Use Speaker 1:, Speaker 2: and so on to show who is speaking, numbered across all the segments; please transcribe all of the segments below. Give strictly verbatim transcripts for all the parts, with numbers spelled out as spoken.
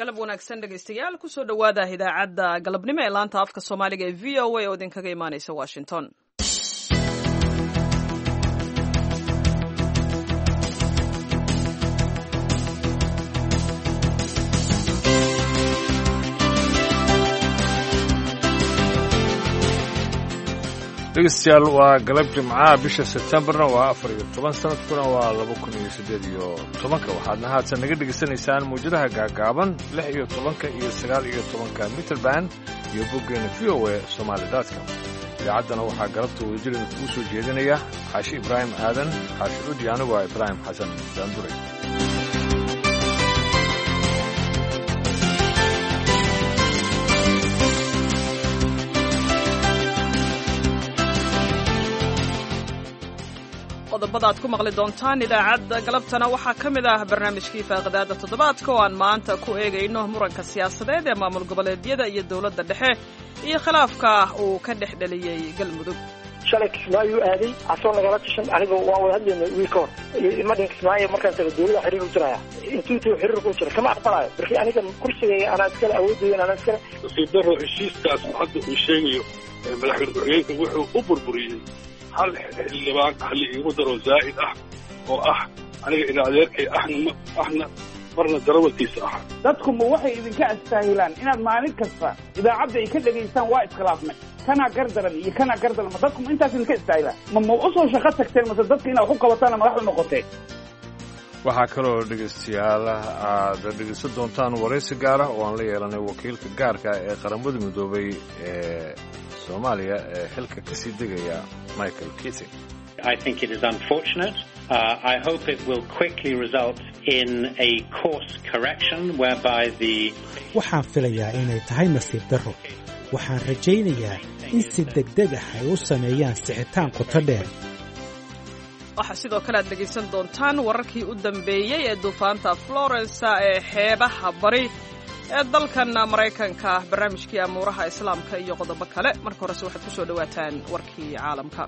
Speaker 1: galab wanaagsan dhegaystayaal kusoo dhowaada idaacadda galabnimo ee laanta afka soomaaliga ee v o a oo idinkaga imaanaysa washington.
Speaker 2: dhegeystayaal waa galab jimcaha bisha sebtembarna waa afar iyo toban sanadkuna waa laba kun iyo siddeed iyo tobanka waxaadna haatan naga dhegaysanaysaan mawjadaha gaagaaban lix iyo tobanka iyo sagaal iyo tobanka mitrband iyo boggeena v o a somaali dotcom. idaacaddana waxaa galabta wadajirina kugu soo jeedinaya xaashi ibraahim aadan xaashi cudi anigu ah ibraahim xasan daanduray.
Speaker 1: qodobada aad ku maqli doontaan idaacadda galabtana waxaa ka mid ah barnaamijkii faaqidaada toddobaadka oo aan maanta ku eegayno muranka siyaasadeed ee maamul goboleedyada iyo dowladda dhexe iyo khilaafka uu ka dhex dhaliyey galmudug.
Speaker 3: shalay kismaayo aaday asoo nagala tashan aniga waan wada hadlayna wiil ka hor imadhin kismaayo markaan taga dowladda xiriir u jiraya intuu intuu xiriirka u jira kama aqbalayo markii aniga kursigayga anaa iskale awoodaydan anaa iskale
Speaker 4: sidaro heshiiskaas hadda uu sheegayo madaxweyne ku-xigeenka wuxuu u burburiyey hal xildhibaan hali igu daro zaa'id ah oo ah aniga ina adeerkay ahna ahna marna darawalkiisa ah.
Speaker 5: dadku ma waxay idinka astaahilaan inaad maalin kasta idaacadda ay ka dhegaystaan waa iskhilaafnay kanaa gardaran iyo kanaa gardaran ma dadku ma intaas idinka istaahilaan ma ma u soo shaqo tagteen mase dadka inaad wax u qabataan madaxda noqoteen.
Speaker 2: waxaa kaloo dhegaystayaal aad dhegaysan doontaan waraysi gaara oo aan la yeelanay wakiilka gaarka ee qaramada midoobay ee Soomaaliya ee xilka ka sii degaya Michael Keating.
Speaker 6: I think it is unfortunate. Uh, I hope it will quickly result in a course correction whereby the
Speaker 7: waxaan filayaa inay tahay nasiib darro. waxaan rajaynayaa in si degdeg ah ay u sameeyaan sixitaan qoto dheer.
Speaker 1: waxaa sidoo kale aad dhegaysan doontaan wararkii u dambeeyey ee duufaanta Florence ee xeebaha bari ee dalkan Maraykanka ah, barnaamijkii amuuraha islaamka iyo qodobo kale. marka horese waxaad ku soo dhawaataan warkii caalamka.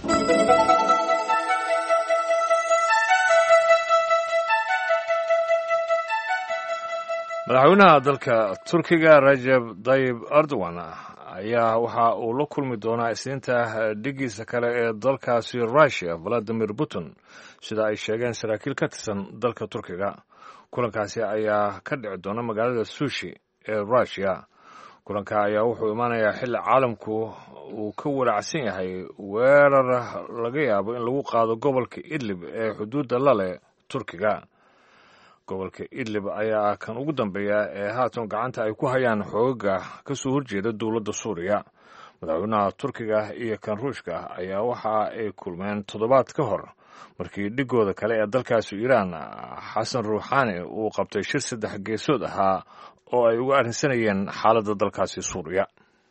Speaker 2: madaxweynaha dalka Turkiga Recep Tayyip Erdogan ayaa waxa uu la kulmi doonaa isniinta dhigiisa kale ee dalkaasi Russia Vladimir Putin sida ay sheegeen saraakiil ka tirsan dalka Turkiga. kulankaasi ayaa ka dhici doona magaalada Sochi ee Russia. kulanka ayaa wuxuu imaanayaa xilli caalamku uu ka walaacsan yahay weerar laga yaabo in lagu qaado gobolka Idlib ee xuduudda la leh Turkiga. gobolka Idlib ayaa kan ugu dambeeya ee haatan gacanta ay ku hayaan xoogaga ka soo horjeeda dowladda Suuriya. madaxweynaha Turkiga iyo kan Ruushka ayaa waxa ay kulmeen toddobaad ka hor markii dhigooda kale ee dalkaasi Iiraan Xasan Ruuxaani uu qabtay shir saddex geesood ahaa oo ay uga arrinsanayeen xaaladda dalkaasi Suuriya.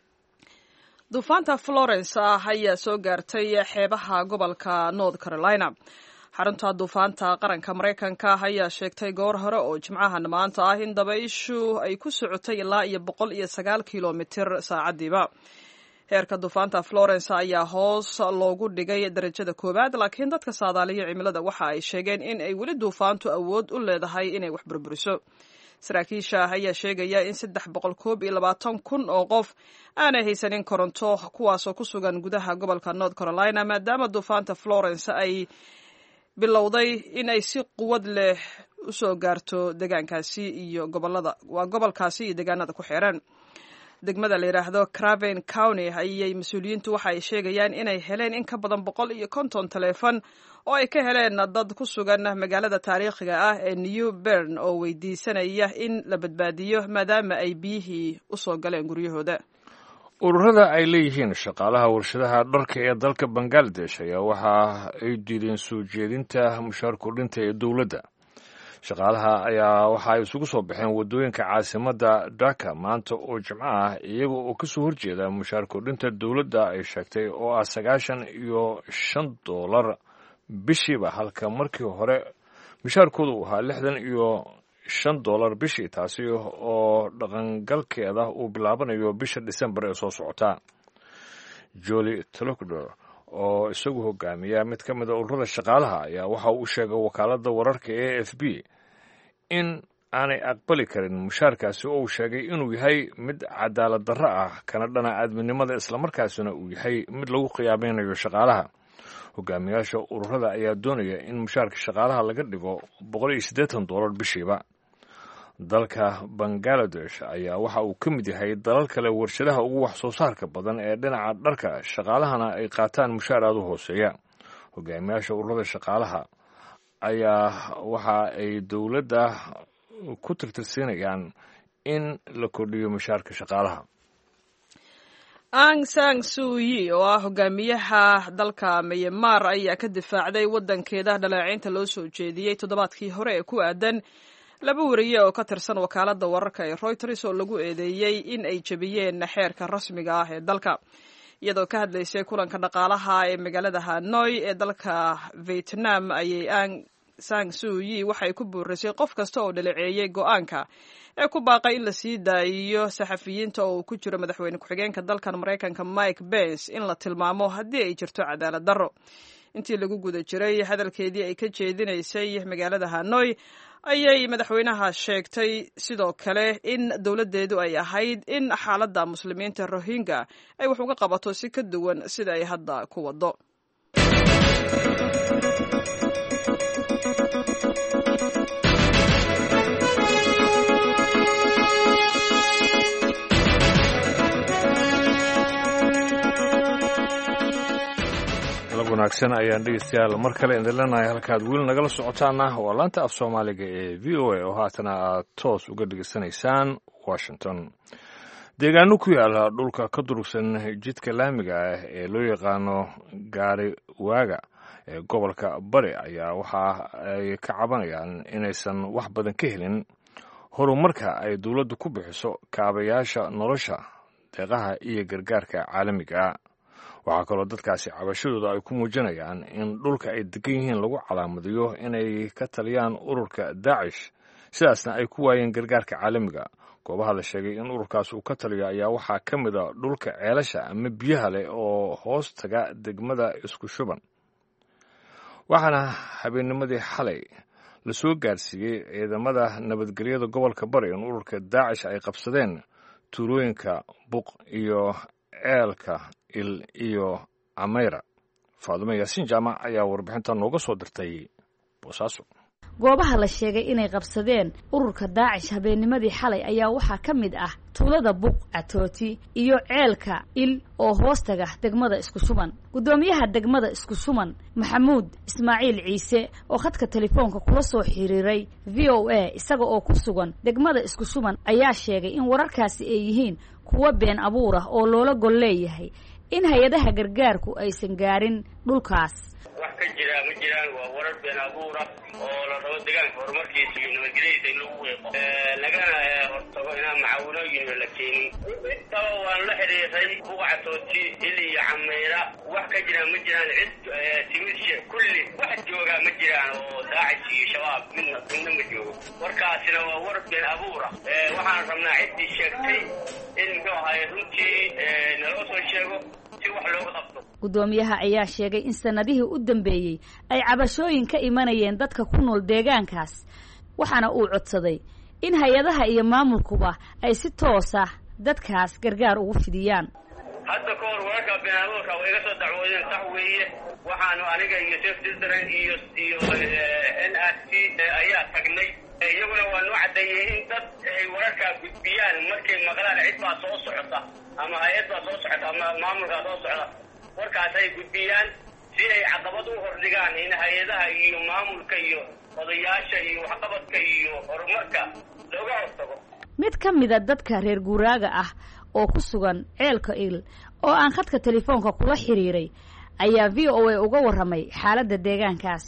Speaker 1: duufaanta Florence ah ayaa soo gaartay xeebaha gobolka North Carolina. xarunta duufaanta qaranka Maraykanka ayaa sheegtay goor hore oo jimcahan maanta ah in dabayshu ay ku socotay ilaa iyo boqol iyo sagaal kilomitir saacadiiba. heerka duufaanta Florence ayaa hoos loogu dhigay darajada koowaad, laakiin dadka saadaaliya cimilada waxa ay sheegeen in ay weli duufaantu awood u leedahay inay wax burburiso. saraakiisha ayaa sheegaya in saddex boqol koob iyo labaatan kun oo qof aanay haysanin koronto kuwaasoo ku sugan gudaha gobolka North Carolina maadaama duufaanta Florence ay bilowday in ay si quwad leh u soo gaarto deegaankaasi iyo gobolada waa gobolkaasi iyo deegaanada ku xeeran. degmada la yiraahdo Craven County ayay mas'uuliyiintu waxa ay sheegayaan inay heleen in ka badan boqol iyo konton teleefon oo ay ka heleen dad ku sugan magaalada taariikhiga ah ee New Bern oo weydiisanaya in la badbaadiyo maadaama ay biyihii u soo galeen guryahooda.
Speaker 2: ururada ay leeyihiin shaqaalaha warshadaha dharka ee dalka Bangladesh ayaa waxa ay diideen soo jeedinta mushaar kordhinta ee dowladda. shaqaalaha ayaa waxa ay isugu soo baxeen wadooyinka caasimadda Dhaka maanta oo Jimco ah iyaga oo ka soo horjeeda mushaar kordhinta dowladda ay sheegtay oo ah sagaashan iyo shan doolar bishiiba, halka markii hore mushaarkoodu uu ahaa lixdan iyo shan doolar bishii, taasi oo dhaqangalkeeda uu bilaabanayo bisha December ee soo socota. Jolie Tolokdor oo isagu hogaamiya mid ka mid a ururada shaqaalaha ayaa waxa uu sheegay wakaaladda wararka A F P in aanay aqbali karin mushaarkaasi oo uu sheegay inuu yahay mid cadaalad darro ah kana dhana aadminimada islamarkaasina uu yahay mid lagu khiyaamaynayo shaqaalaha hogaamiyaasha ururada ayaa doonaya in mushaarka shaqaalaha laga dhigo boqol iyo siddeetan doolar bishiiba dalka bangaladesh ayaa waxa uu ka mid yahay dalal kale warshadaha ugu wax soo saarka badan ee dhinaca dharka shaqaalahana ay qaataan mushaar aad u hooseeya hogaamiyaasha ururada shaqaalaha ayaa waxa ay dowladda ku tirtirsiinayaan in la kordhiyo mushaarka shaqaalaha
Speaker 1: Aung San Suu Kyi oo ah hogaamiyaha dalka Myanmar ayaa ka difaacday waddankeeda dhaleeceynta loo soo jeediyey toddobaadkii hore ee ku aadan laba wariye oo ka tirsan wakaaladda wararka ee Reuters oo lagu eedeeyey in ay jebiyeen xeerka rasmiga ah ee dalka iyadoo ka hadlaysay kulanka dhaqaalaha ee magaalada Hanoi ee dalka Vietnam ayay Aung San Suu Kyi waxay ku buurisay qof kasta oo dhaleeceeyay go'aanka ee ku baaqay in la sii daayiyo saxafiyiinta oo ku jira madaxweyne ku-xigeenka dalkan Mareykanka Mike Pence in la tilmaamo haddii ay jirto cadaalad darro intii lagu guda jiray hadalkeedii ay ka jeedinaysay magaalada Hanoi ayay madaxweynaha sheegtay sidoo kale in dowladdeedu ay ahayd in xaaladda muslimiinta Rohingya ay wax uga qabato si ka duwan sida ay hadda ku wado
Speaker 2: wanaagsan ayaan dhegeystayaal mar kale idin leenahay halkaad weli nagala socotaana waa laanta af soomaaliga ee v o a oo haatana aad toos uga dhegeysanaysaan washington deegaano ku yaala dhulka ka durugsan jidka laamiga ah ee loo yaqaano gaari waaga ee gobolka bari ayaa waxa ay ka cabanayaan inaysan wax badan ka helin horumarka ay dowladdu ku bixiso kaabayaasha nolosha deeqaha iyo gargaarka caalamiga waxaa kaloo dadkaasi cabashadooda ay ku muujinayaan in dhulka ay degan yihiin lagu calaamadiyo inay ka taliyaan ururka daacish sidaasna ay ku waayeen gargaarka caalamiga goobaha la sheegay in ururkaas uu ka taliyo ayaa waxaa ka mid a dhulka ceelasha ama biyaha leh oo hoos taga degmada isku shuban waxaana habeennimadii xalay la soo gaarsiiyey ciidamada nabadgelyada gobolka bari in ururka daacish ay qabsadeen tuulooyinka buq iyo ceelka il iyo ameyra faadumo yaasiin jaamac ayaa warbixinta nooga soo dirtay boosaaso
Speaker 8: goobaha la sheegay inay qabsadeen ururka daacish habeennimadii xalay ayaa waxaa ka mid ah tuulada buq catooti iyo ceelka il oo hoostaga degmada isku shuban guddoomiyaha degmada isku shuban maxamuud ismaaciil ciise oo khadka telefoonka kula soo xiriiray v o a isaga oo ku sugan degmada isku shuban ayaa sheegay in wararkaasi ay yihiin kuwa been abuur ah oo loola gol leeyahay in hay-adaha gargaarku aysan gaarin dhulkaas
Speaker 9: wax ka jira ma jiraan waa warar been abuur ah oo la rabo deegaanka horumarkiisa iyo nabadgelyadiisa in lagu weeqo lagana hortago inaan macaawinooyin la keenin intaba waan la xiriiray buqcatooti il iyo cameyra wax ka jiraan ma jiraan cid timisha kulli wax joogaa ma jiraan oo daacish iyo shabaab midna midna ma joogo warkaasina waa war been abuur ah waxaan rabnaa ciddii sheegtay in muxuu ahaay runtii naloo soo sheego si wax looga qabto
Speaker 8: guddoomiyaha ayaa sheegay in sanadihii u dambeeyey ay cabashooyin ka imanayeen dadka ku nool deegaankaas waxaana uu codsaday in hay-adaha iyo maamulkuba ay si toos ah dadkaas gargaar ugu fidiyaan
Speaker 9: hadda ka hor wararka been abuurka way iga soo dacwoodeen sax weeye waxaanu aniga iyo sef children iyo iyo n r c ayaa tagnay iyaguna waa noo caddeeyey in dad ay wararkaa gudbiyaan markay maqlaan cid baa soo socota ama hay-ad baa soo socota ama maamulkaa soo socda warkaas ay gudbiyaan si ay caqabad u hordhigaan in hay-adaha iyo maamulka iyo odayaasha iyo waxqabadka iyo horumarka looga hortago
Speaker 8: mid ka mida dadka reer guuraaga ah oo ku sugan ceelka il oo aan khadka telefoonka kula xiriiray ayaa v o a uga warramay xaaladda deegaankaas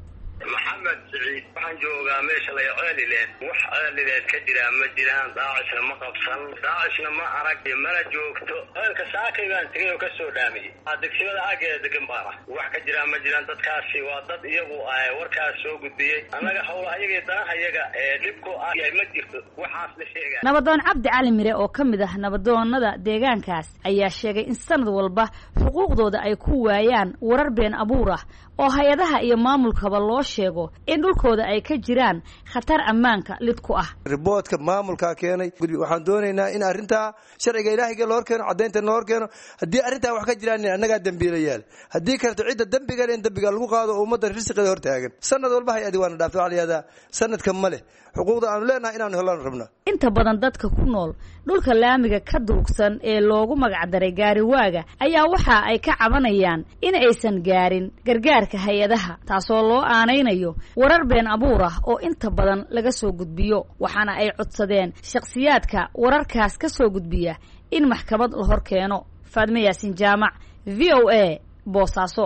Speaker 9: maxamed siciid waxaan joogaa meesha la ceelileed wax ceelileed ka jiraa ma jiraan daacishna ma qabsan daacishna ma arag mana joogto ceelka saakay baan tegay oo ka soo dhaamiyey degsimada aageeda degan baana wax ka jiraa ma jiraan dadkaasi waa dad iyagu warkaas soo gudbiyey annaga howlaha iyaga iyo danaha iyaga ee dhibku yahay ma jirto waxaas la sheegaa
Speaker 8: nabadoon cabdi cali mire oo ka mid ah nabadoonada deegaankaas ayaa sheegay in sanad walba xuquuqdooda ay ku waayaan warar been abuur ah oo hay-adaha iyo maamulkaba loo sheego in dhulkooda ay ka jiraan khatar ammaanka lid ku ah.
Speaker 10: riboodka maamulka keenay waxaan doonaynaa in arrinta sharciga ilaahiga loo keeno cadeynta loo keeno haddii arrinta wax ka jiraan annaga dambiilayaal haddii karto cidda dambiga leen dambiga lagu qaado ummadda risqiga hor taagan sanad walba hay adiwaan dhaafto caliyada sanadka male xuquuqda aanu leenahay inaan helaan rabna.
Speaker 8: inta badan dadka ku nool dhulka laamiga ka durugsan ee loogu magac daray gaariwaaga ayaa waxa ay ka cabanayaan in aysan gaarin gargaarka hay-adaha taasoo loo aanaynayo warar been abuur ah oo inta badan laga soo gudbiyo waxaana ay codsadeen shakhsiyaadka wararkaas ka soo gudbiya in maxkamad la hor keeno. Faadme Yaasin Jaamac, V O A, Boosaaso.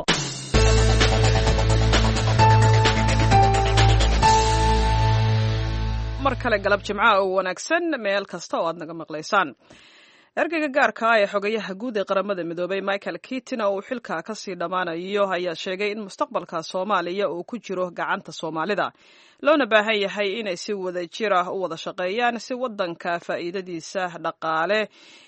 Speaker 1: mar kale galab jimca oo wanaagsan meel kasta oo aad naga maqlaysaan. ergeyga gaarka ah ee xogayaha guud ee qaramada midoobay Michael Keaton oo uu xilka ka sii dhamaanayo ayaa sheegay in mustaqbalka Soomaaliya uu ku jiro gacanta Soomaalida loona baahan yahay inay si wada jir ah u wada shaqeeyaan si wadanka faa'iidadiisa dhaqaale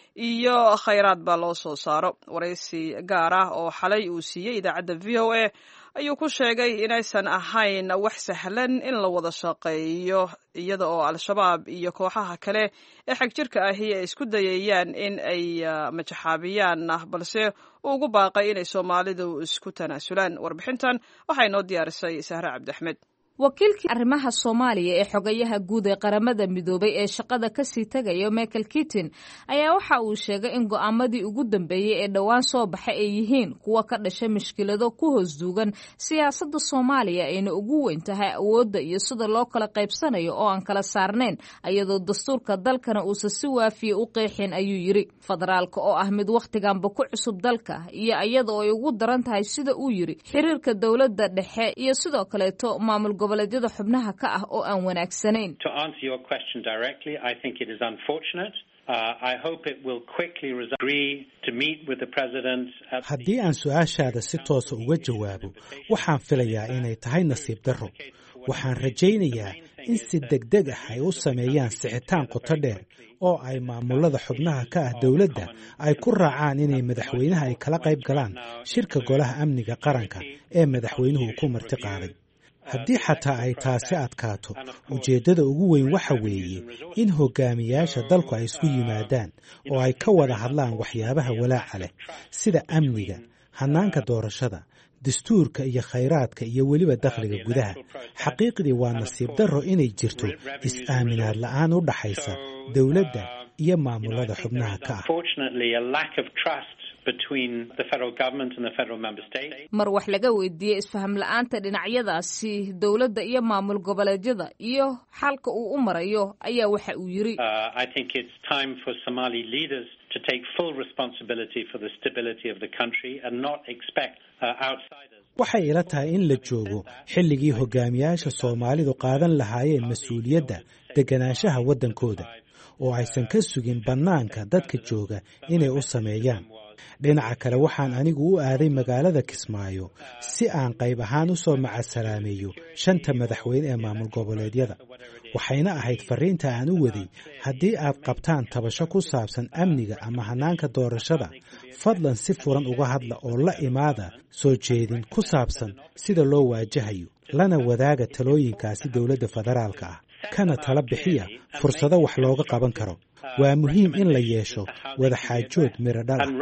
Speaker 1: iyo khayraad ba loo soo saaro. waraysi gaar ah oo xalay uu siiyay idaacadda V O A ayuu ku sheegay inaysan ahayn wax sahlan in la wada shaqeeyo iyada oo al-shabaab iyo kooxaha kale ee xagjirka ahi ay isku dayayaan in ay majaxaabiyaan balse uu ugu baaqay inay Soomaalidu isku tanaasulaan. warbixintan waxaa inoo diyaarisay Sahra Cabdiaxmed.
Speaker 11: wakiilkii arrimaha Soomaaliya ee xogayaha guud ee qaramada midoobay ee shaqada ka sii tagayo Michael Keaton ayaa waxa uu sheegay in go'aamadii ugu dambeeyay ee dhawaan soo baxay ay yihiin kuwa ka dhashay mushkilado ku hoos duugan siyaasadda Soomaaliya ayna ugu weyn tahay awoodda iyo sida loo kala qaybsanayo oo aan kala saarnayn iyadoo dastuurka dalkana uusan si waafiya u qeexin ayuu yiri. federaalka oo ah mid waqtiganba ku cusub dalka iyo iyada oo ay ugu daran tahay sida uu yiri xiriirka dawladda dhexe iyo sidoo kaleeto maamul goboleedyada xubnaha ka ah oo aan wanaagsanayn.
Speaker 6: To answer your question directly, I think it is unfortunate. Uh, I hope it will quickly agree to meet with the president.
Speaker 7: haddii aan su-aashaada si toosa uga jawaabo waxaan filayaa inay tahay nasiib darro. waxaan rajaynayaa in si degdeg ah ay u sameeyaan sixitaan qoto dheer oo ay maamulada xubnaha ka ah dawladda ay ku raacaan inay madaxweynaha ay kala qayb galaan shirka golaha amniga qaranka ee madaxweynuhu ku marti qaaday. haddii xataa ay taasi adkaato ujeeddada ugu weyn waxa weeye in hogaamiyaasha dalku ay isku yimaadaan oo ay ka wada hadlaan waxyaabaha walaaca leh sida amniga, hannaanka doorashada, dastuurka iyo khayraadka iyo weliba dakhliga gudaha. xaqiiqdii waa nasiib darro inay jirto is-aaminaad la'aan u dhaxaysa dawladda iyo maamulada xubnaha ka ah.
Speaker 11: mar wax laga weydiiyey isfaham la'aanta dhinacyadaasi dawladda iyo maamul goboleedyada iyo xalka uu u marayo ayaa waxa uu yiri
Speaker 6: to take full responsibility for the stability of the country and not expect uh, outsiders.
Speaker 7: waxay ila tahay in la joogo xilligii hogaamiyaasha Soomaalidu qaadan lahaayeen mas'uuliyadda deganaanshaha waddankooda oo aysan ka sugin bannaanka dadka jooga inay u sameeyaan. dhinaca kale waxaan anigu u aaday magaalada Kismaayo si aan qayb ahaan u soo macasalaameeyo shanta madaxweyne ee maamul goboleedyada. waxayna ahayd fariinta aan u waday haddii aad qabtaan tabasho ku saabsan amniga ama hannaanka doorashada fadlan si furan uga hadla oo la imaada soo jeedin ku saabsan sida loo waajahayo lana wadaaga talooyinkaasi dawladda federaalka ah kana tala bixiya fursado wax looga qaban karo. waa muhiim in la yeesho wada xaajood miro dhal ah.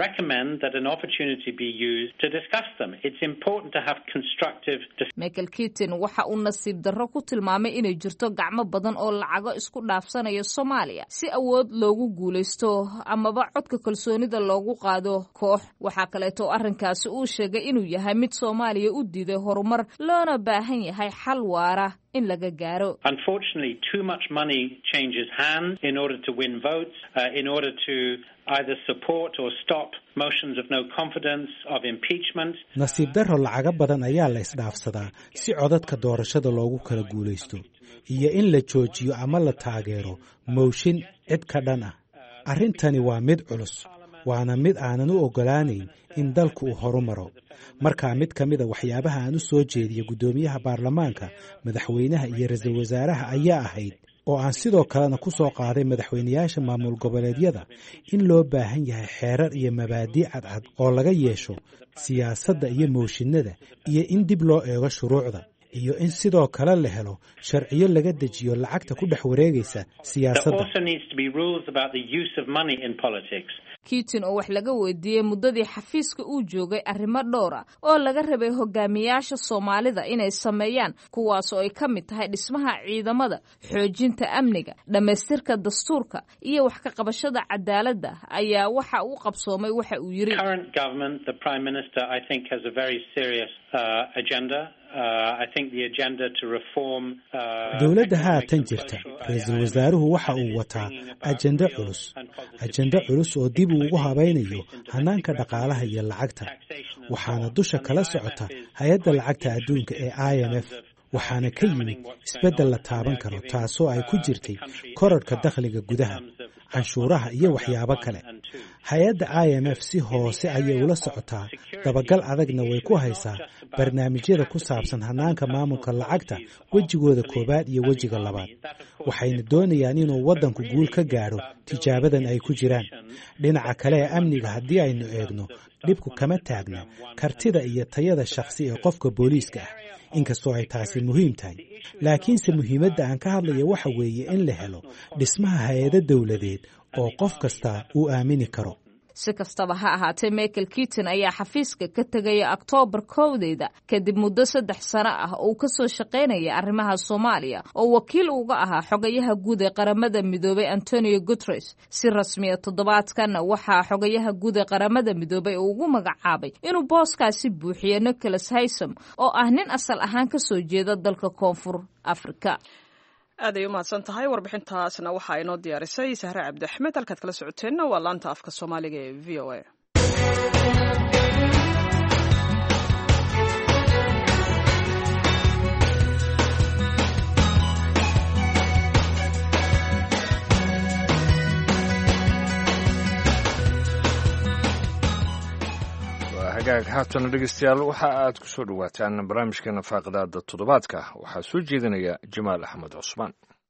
Speaker 11: Michael Keaton waxa uu nasiib darro ku tilmaamay inay jirto gacmo badan oo lacago isku dhaafsanaya Soomaaliya si awood loogu guuleysto amaba codka kalsoonida loogu qaado koox. waxaa kaleeto arrinkaasi uu sheegay inuu yahay mid Soomaaliya u diiday horumar loona baahan yahay xal waara in laga gaaro.
Speaker 6: Unfortunately, too much money changes hands in order to win votes, uh, in order to either support or stop motions of no confidence, of impeachment.
Speaker 7: nasiib darro lacaga badan ayaa la isdhaafsadaa si codadka doorashada loogu kala guulaysto iyo in la joojiyo ama la taageero mooshin cid ka dhan ah. arrintani waa mid culus waana mid aanan u ogolaanayn in dalku uu horumaro. markaa mid ka mida waxyaabaha aan u soo jeediyo guddoomiyaha baarlamaanka madaxweynaha iyo ra'iisul wasaaraha ayaa ahayd oo aan sidoo kalena ku soo qaaday madaxweynayaasha maamul goboleedyada in loo baahan yahay xeerar iyo mabaadii cadcad oo laga yeesho siyaasadda iyo mooshinada iyo in dib loo eego shuruucda iyo in sidoo kale la helo sharciyo laga dejiyo lacagta ku dhex wareegaysa siyaasadda.
Speaker 11: Keating oo wax laga weydiiyey muddadii xafiiska uu joogay arrimo dhowr ah oo laga rabay hogaamiyaasha Soomaalida inay sameeyaan, kuwaas oo ay ka mid tahay dhismaha ciidamada, xoojinta amniga, dhamaystirka dastuurka iyo wax ka qabashada cadaaladda, ayaa waxa uu qabsoomay waxa uu yiri.
Speaker 6: Current government, the Prime Minister, I think has a very serious uh, agenda. Uh, I think the agenda to reform uh,
Speaker 7: dowladda haatan jirta, ra'iisul wasaaruhu waxa uu wataa ajenda culus ajenda culus oo dib ugu habaynayo hanaanka dhaqaalaha iyo lacagta, waxaana dusha kala socota hay-adda lacagta adduunka ee I M F, waxaana ka yimid isbeddel la taaban karo taasoo ay ku jirtay kororka dakhliga gudaha, canshuuraha iyo waxyaabo kale. hay-adda I M F si hoose ayay ula socotaa, dabagal adagna way ku haysaa barnaamijyada ku saabsan hanaanka maamulka lacagta wejigooda koowaad iyo wejiga labaad, waxayna doonayaan inuu waddanku guul ka gaadho tijaabadan ay ku jiraan. dhinaca kale ee amniga haddii aynu eegno, dhibku kama taagna kartida iyo tayada shakhsi ee qofka booliiska ah, inkastoo ay taasi muhiim tahay, laakiinse muhiimadda aan ka hadlayo waxa weeye in la helo dhismaha hay-ado dowladeed oo qof kasta uu aamini karo.
Speaker 11: si kastaba ha ahaatee, Michael Keating ayaa xafiiska ka tegaya October kowdeeda kadib muddo saddex sano ah oo uu ka soo shaqaynaya arrimaha Soomaaliya oo wakiil uga ahaa xogayaha guud ee qaramada midoobay Antonio Guterres. si rasmi ah toddobaadkan waxaa xogayaha guud ee qaramada midoobay uu ugu magacaabay inuu booskaasi buuxiyo Nicholas Haysom oo ah nin asal ahaan ka soo jeeda dalka Koonfur Afrika.
Speaker 1: aad ay u mahadsan tahay. warbixintaasna waxaa inoo diyaarisay Sahre Cabdi Axmed. halkaad kala socoteenna waa laanta afka Soomaaliga ee V O A.
Speaker 2: hagaag haatan dhegeystayaal waxa aad ku soo dhawaataan barnaamijkeena faaqidaada toddobaadka. waxaa soo jeedinaya Jamaal Axmed Cusmaan.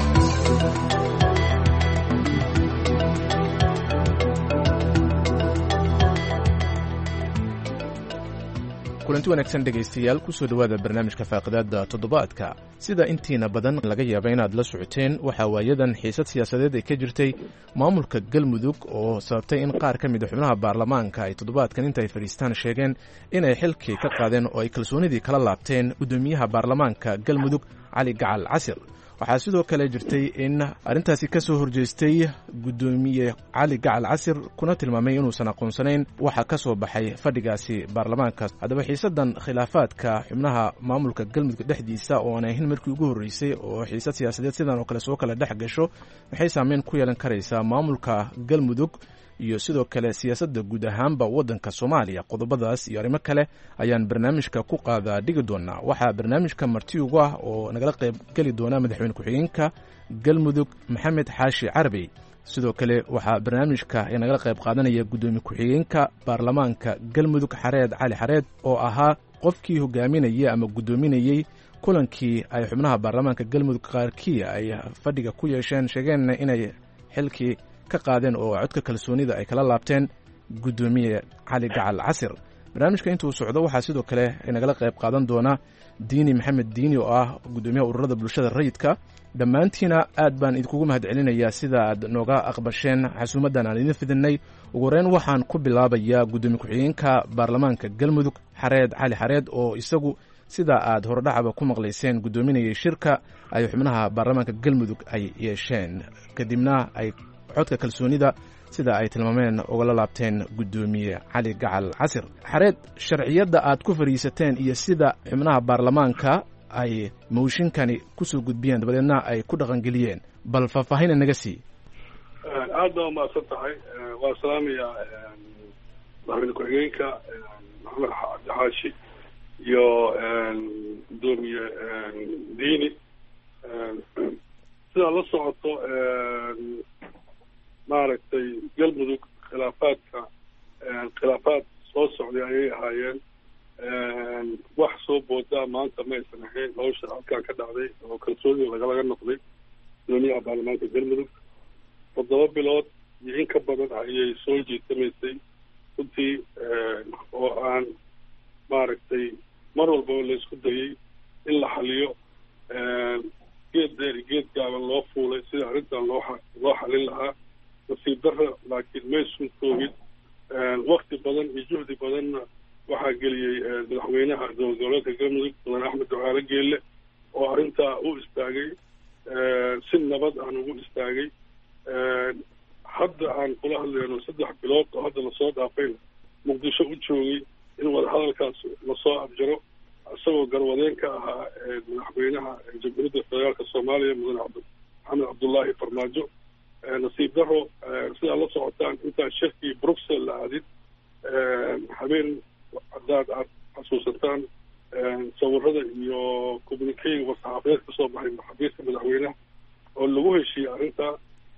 Speaker 12: kulanti wanaagsan dhegaystayaal ku soo dhowaada barnaamijka faaqidaada toddobaadka. sida intiina badan laga yaaba inaad la socoteen, waxaa waayadan xiisad siyaasadeed ay ka jirtay maamulka galmudug oo sababtay in qaar ka mid a xubnaha baarlamaanka ay toddobaadkan inta ay fadhiistaan sheegeen inay xilkii ka qaadeen oo ay kalsoonidii kala laabteen guddoomiyaha baarlamaanka galmudug cali gacal casir. waxaa sidoo kale jirtay in arrintaasi ka soo horjeestay guddoomiye cali gacal casir, kuna tilmaamay inuusan aqoonsanayn waxa ka soo baxay fadhigaasi baarlamaanka. haddaba xiisadan khilaafaadka xubnaha maamulka galmudug dhexdiisa oo aan ahayn markii ugu horreysay oo xiisad siyaasadeed sidan oo kale soo kala dhex gasho, maxay saameyn ku yeelan karaysaa maamulka galmudug iyo sidoo kale siyaasadda guud ahaanba waddanka Soomaaliya? qodobadaas iyo arrimo kale ayaan barnaamijka ku qaadaa dhigi doonaa. waxaa barnaamijka marti ugu ah oo nagala qayb geli doona madaxweyne ku-xigeenka galmudug Maxamed Xaashi Carabi. sidoo kale waxaa barnaamijka nagala qayb qaadanaya guddoomiye ku-xigeenka baarlamaanka galmudug Xareed Cali Xareed oo ahaa qofkii hogaaminayay ama guddoominayay kulankii ay xubnaha baarlamaanka galmudug qaarkii ay fadhiga ku yeesheen, sheegeen inay xilkii ka qaadeen oo codka kalsoonida ay kala laabteen guddoomiye cali gacal casir. barnaamijka intuu socdo waxaa sidoo kale nagala qayb qaadan doona diini maxamed diini oo ah guddoomiyaha ururada bulshada rayidka. dhammaantiina aad baan idinkugu mahad celinayaa sida aad nooga aqbasheen xasuumaddan aan idin fidinay. ugu horeyn waxaan ku bilaabayaa guddoomiye ku-xigeenka baarlamaanka galmudug Xareed Cali Xareed oo isagu sida aad hordhacaba ku maqlayseen guddoominayay shirka ay xubnaha baarlamaanka galmudug ay yeesheen, kadibna ay codka kalsoonida sida ay tilmaameen ugala laabteen guddoomiye cali gacal casir. Xareed, sharciyadda aad ku fariisateen iyo sida xubnaha baarlamaanka ay mooshinkani ku soo gudbiyeen dabadeedna ay ku dhaqangeliyeen, bal faahfaahin naga sii.
Speaker 4: aad baa umahadsan tahay. waa salaamaya madaxweyne ku-xigeenka maxamed xaashi iyo guddoomiye diini. sidaa la socoto maaragtay galmudug khilaafaadka khilaafaad soo socday ayay ahaayeen. wax soo boodaa maanta ma aysan ahayn. hawsha halkaa ka dhacday oo kalsoonida lagalaga noqday guddoomiyaha baarlamaanka galmudug toddoba bilood iyo in ka badan ayay soo jiitamaysay runtii, oo aan maaragtay mar walbaba la isku dayay in la xaliyo geed dheer iyo geed gaaban loo fuulay sida arrintan loo loo xalin lahaa nasiib darra laakiin maysun koogin wakti badan iyo juhdi badanna waxaa geliyey madaxweynaha dowlad goboleedka galmudug mudane axmed ducaale geelle oo arrintaa u istaagay si nabad aan ugu istaagay hadda aan kula hadlayno saddex bilood oo hadda lasoo dhaafayna muqdisho u joogay in wadahadalkaas lasoo abjaro isagoo garwadeen ka ahaa madaxweynaha jamhuuriyadda federaalka soomaaliya mudane maxamed cabdullaahi farmaajo nasiib daro sidaa la socotaan intaan shirkii bruxelles la aadin habeen haddaad aad xasuusataan sawirada iyo communicayga war-saxaafadeed kasoo baxay xafiiska madaxweynaha oo lagu heshiiyey arrintaa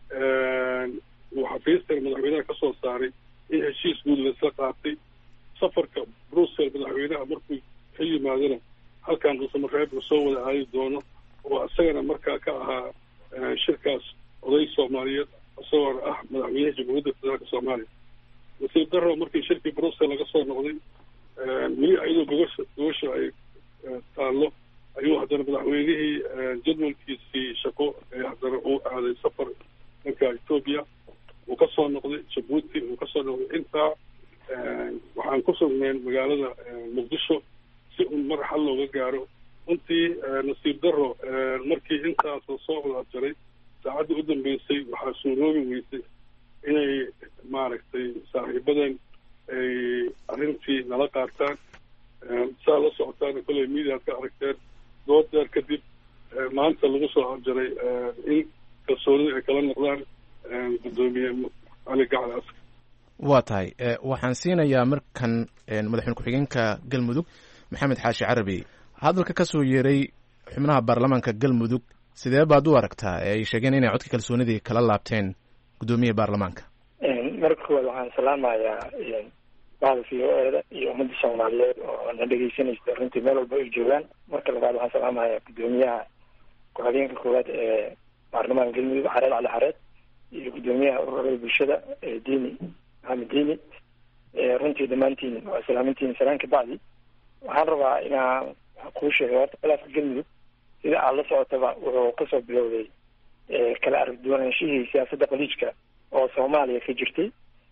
Speaker 4: uu xafiiskan madaxweynaha kasoo saaray in heshiis guud laisla qaatay safarka bruxelles madaxweynaha markuu ka yimaadana halkan dhuusamareeb uu soo wada aadi doono oo isagana markaa ka ahaa shirkaas oday soomaaliyeed isagoona ah madaxweynaha jamhuuriyadda federaalka soomaaliya nasiib daro markii shirkii bruxelles laga soo noqday weli ayadoo gogosha gogosha ay taallo ayuu haddana madaxweynihii jadwalkiisii shaqo ee haddana uu aaday safar dhanka etoobiya uu ka soo noqday jabuuti uu kasoo noqday intaa waxaan ku sugnayn magaalada muqdisho si un mar xal looga gaaro runtii nasiib daro markii intaas lasoo wada abjaray saacadda u dambeysay waxaa suuroobi weysay inay maaragtay saaxiibadan ay arrintii nala qaataan saa la socotaan kolley mediaad ka aragteen dood deer kadib maanta lagu soo abjaray in kalsoonida ay kala noqdaan guddoomiye cali gacal askar
Speaker 12: waa tahay waxaan siinayaa markan madaxweyne ku-xigeenka galmudug maxamed xaashi carabi hadalka ka soo yeeray xubnaha baarlamaanka galmudug sidee baad u aragtaa ee ay sheegeen inay codka kalsoonidii kala laabteen guddoomiyaha baarlamaanka
Speaker 3: marka koowaad waxaan salaamayaa bahda v o e da iyo ummadda soomaaliyeed oo na dhegeysanaysa runtii meel walba ay joogaan marka labaad waxaan salaamayaa guddoomiyaha ku-xigeenka koowaad ee baarlamaanka galmudug xareed cali xareed iyo guddoomiyaha ururada bulshada diini maxamed diini runtii dhammaantiin waa salaamintiin salaan ka bacdi waxaan rabaa inaan kuu sheegay horta khilaafka galmudug sida aad la socotaba wuxuu kasoo bilowday kala arag duwanaanshihii siyaasadda qaliijka oo soomaaliya ka jirtay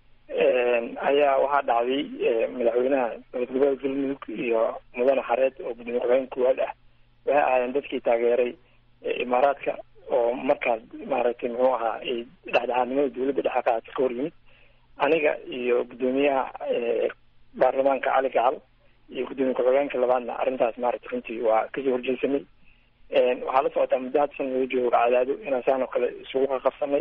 Speaker 3: ayaa waxaa dhacday madaxweynaha dowlad goboleedka galmudug iyo mudane xareed oo gudoomiye ku-xigeen koowaad ah waxay ahaayeen dadkii taageeray imaaraadka oo markaas maaragtay muxuu ahaa ay dhexdhexaadnimada dowladda dhexe qaata ka hor yimid aniga iyo guddoomiyaha baarlamaanka cali gacal iyo guddoomiye ku-xigeenka labaadna arrintaas maaragtay runtii waa kasoo horjeesanay waxaa la socotaa muddo hadda san laga joogo cadaado inaan saan oo kale isugu qaqabsanay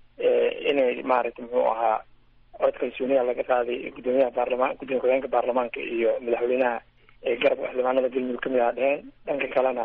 Speaker 3: inay maaragtay muxuu ahaa cod kalsooniya laga qaaday guddoomiyaha baarlamaan guddoomiye ku-xigeenka baarlamaanka iyo madaxweynaha garabka xildhibaanada galmudug kamid ah dheheen dhanka kalena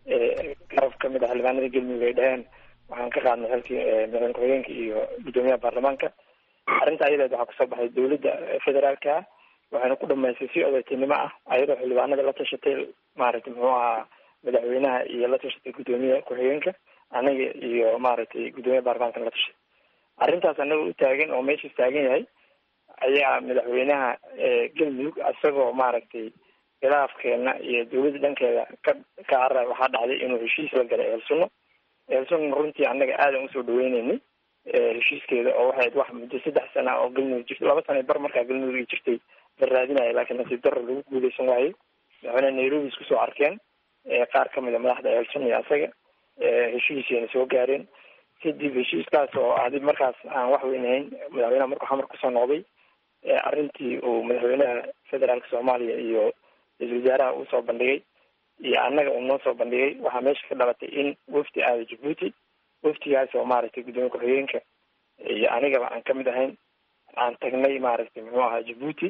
Speaker 3: garab kamid ah xildhibaanada galmudug ay dheheen waxaan ka qaadnay xilkii madaxweyne ku-xigeenka iyo guddoomiyaha baarlamaanka arrinta ayadeed waxaa kusoo baxay dowladda federaalka waxayna ku dhamaystay si odaytinimo ah ayadoo xildhibaanada la tashatay maaragtay muxuu ahaa madaxweynaha iyo la tashatay guddoomiyaha ku-xigeenka anaga iyo maaragtay guddoomiyaha baarlamaanka la tashatay arrintaas anaga u taagan oo meeshaas taagan yahay ayaa madaxweynaha galmudug isagoo maaragtay khilaafkeena iyo dowladda dhankeeda ka ka carara waxaa dhacday inuu heshiis la galay ehelsunno ehelsunno runtii annaga aadan usoo dhaweyneynay heshiiskeeda oo waxay wax muddo saddex sana oo galmudug jirta laba sana bar markaa galmudug jirtay la raadinaya laakiin nasiib darro lagu guuleysan waayey madaxweyne nairobi isku soo arkeen qaar kamid a madaxda ehelsunno iyo asaga heshiisayna soo gaareen kadib heshiiskaas oo adi markaas aan wax weynahayn madaxweynaha markuu xamar kusoo noqday arrintii uu madaxweynaha federaalka soomaaliya iyo ra-isul wasaaraha uu soo bandhigay iyo annaga uu noo soo bandhigay waxaa meesha ka dhalatay in wafdi aada jabuuti waftigaas oo maaragtay guddoomiye ku-xigeenka iyo anigaba aan kamid ahayn aan tagnay maaragtay muxuu ahaa jabuuti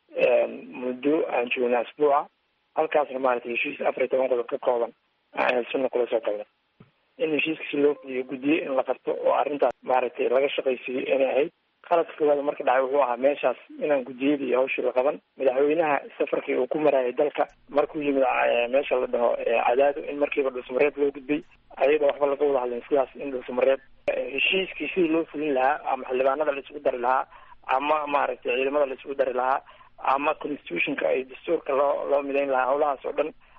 Speaker 3: muddo aan joognay asbuuca halkaasna maaragtay heshiis afar iyo toban qodob ka kooban aan ehelsunna kula soo galnay in heshiiska si loo fuliyo guddiye in la qabto oo arrintaas maaragtay laga shaqaysiiyo inay ahayd qaladka koowaad marka dhacay wuxuu ahaa meeshaas inaan guddiyadii hawshii la qaban madaxweynaha safarkii uu ku marayay dalka markuu yimid meesha la dhaho cadaado in markiiba dhulsamareeb loo gudbay ayadoo waxba laga wada hadlayn sidaas in dhulsamareeb heshiiskii sidii loo fulin lahaa ama xildhibaanada la isugu dari lahaa ama maaragtay ciidamada la isugu dari lahaa ama constitutionka ay dastuurka loo loo midayn lahaa howlahaas oo dhan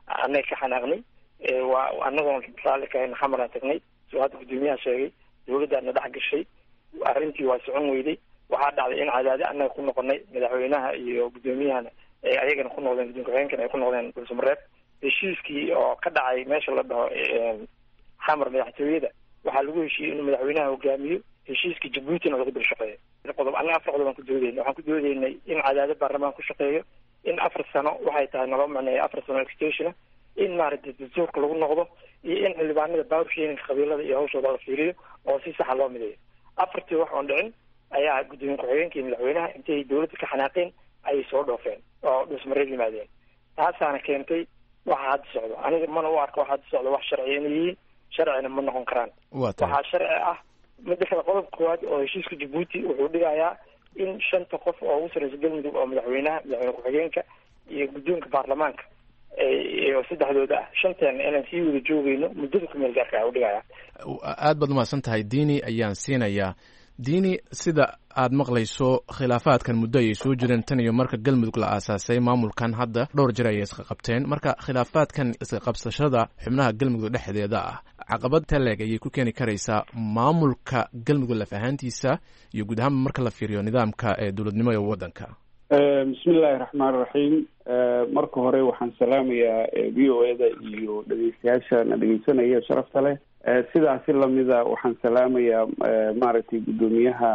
Speaker 3: annaga ka xanaaqnay waa annagoon raalli kahayn xamaraan tagnay soo hadda guddoomiyaha sheegay dawladdaana dhex gashay arrintii waa socon weyday waxaa dhacday in cadaadi annaga ku noqonay madaxweynaha iyo guddoomiyahana ee ayagana ku noqdeen guddoon ku-xigeenkana ay ku noqdeen dhulsamareeb heshiiskii oo ka dhacay meesha la dhaho xamar madaxtooyada waxaa lagu heshiiyey inuu madaxweynaha hogaamiyo heshiiskii jabuutina lagu dul shaqeeyo qodob annaga afar qodob aan ku doodeynay waxaan ku doodeynay in cadaado baarlamaan ku shaqeeyo in afar sano waxay tahay naloo macneeya afar sano extensiona in maaragtay dastuurka lagu noqdo iyo in xildhibaanada baawrshiinka qabiilada iyo hawshooda la fiiriyo oo si saxa loo mideeyo afartii wax oon dhicin ayaa guddoomiye ku-xigeenka iyo madaxweynaha intay dawladda ka xanaaqeen ayay soo dhoofeen oo dhusmareeb yimaadeen taasaana keentay waxa hadda socdo aniga mana u arko waxa hadda socdo wax sharciya inay yihiin sharcina ma noqon karaan waxaa sharci ah midda kale qodobka koowaad oo heshiiska jabuuti wuxuu dhigayaa in shanta qof oo ugu sarreysa galmudug oo madaxweynaha madaxweyne ku-xigeenka iyo guddoonka baarlamaanka oo saddexdooda ah shanteena inaan sii wada joogeyno muddada kumeel gaarka u dhigaya
Speaker 12: aad baad umahadsan tahay diini ayaan siinayaa diini sida aad maqlayso khilaafaadkan muddo ayay soo jireen tan iyo marka galmudug la aasaasay maamulkan hadda dhowr jir ayay iska qabteen marka khilaafaadkan iska qabsashada xubnaha galmudug dhexdeeda ah caqabad taleeg ayay ku keeni karaysaa maamulka galmudug laf ahaantiisa iyo guud ahaanba marka la fiiriyo nidaamka ee dowladnimo ee waddanka
Speaker 5: bismi illaahi raxmaan raxiim marka hore waxaan salaamayaa v o eda iyo dhegeystayaasha na dhegeysanaya sharafta leh sidaasi lamida waxaan salaamayaa maaragtay guddoomiyaha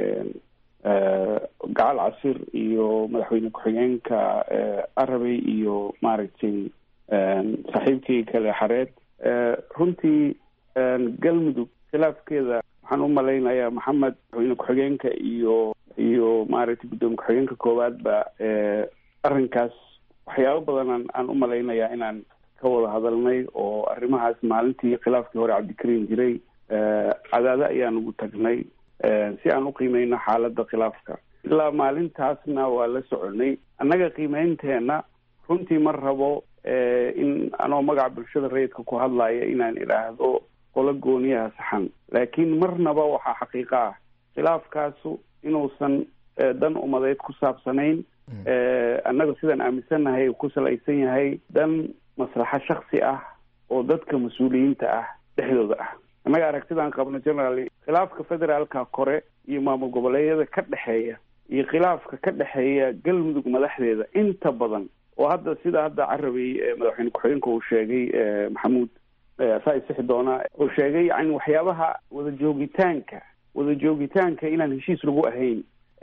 Speaker 5: gacal casir iyo madaxweyne ku-xigeenka arabey iyo maaragtay saaxiibkii kale xareed runtii galmudug khilaafkeeda waxaan u malaynayaa maxamed madaxweyne ku-xigeenka iyo iyo maaragtay guddoomiye ku-xigeenka koowaad ba arrinkaas waxyaabo badan aan u malaynayaa inaan ka wada hadalnay oo arrimahaas maalintii khilaafkii hore cabdikariim jiray cadaado ayaan ugu tagnay si aan u qiimeyno xaaladda khilaafka ilaa maalintaasna waa la soconay annaga qiimeynteena runtii ma rabo in anoo magaca bulshada rayidka ku hadlaya inaan idhaahdo qolo gooniyaha saxan laakiin marnaba waxaa xaqiiqo ah khilaafkaasu inuusan dan umadeed ku saabsanayn annaga sidaan aaminsannahay ku salaysan yahay dan maslaxo shaksi ah oo dadka mas-uuliyiinta ah dhexdooda ah annaga aragtidaan qabno generaly khilaafka federaalka kore iyo maamul goboleedyada ka dhexeeya iyo khilaafka ka dhexeeya galmudug madaxdeeda inta badan oo hadda sida hadda carabey madaxweyne ku-xigeenka uu sheegay maxamuud saa isixi doona uu sheegay yani waxyaabaha wada joogitaanka wada joogitaanka inaan heshiis lagu ahayn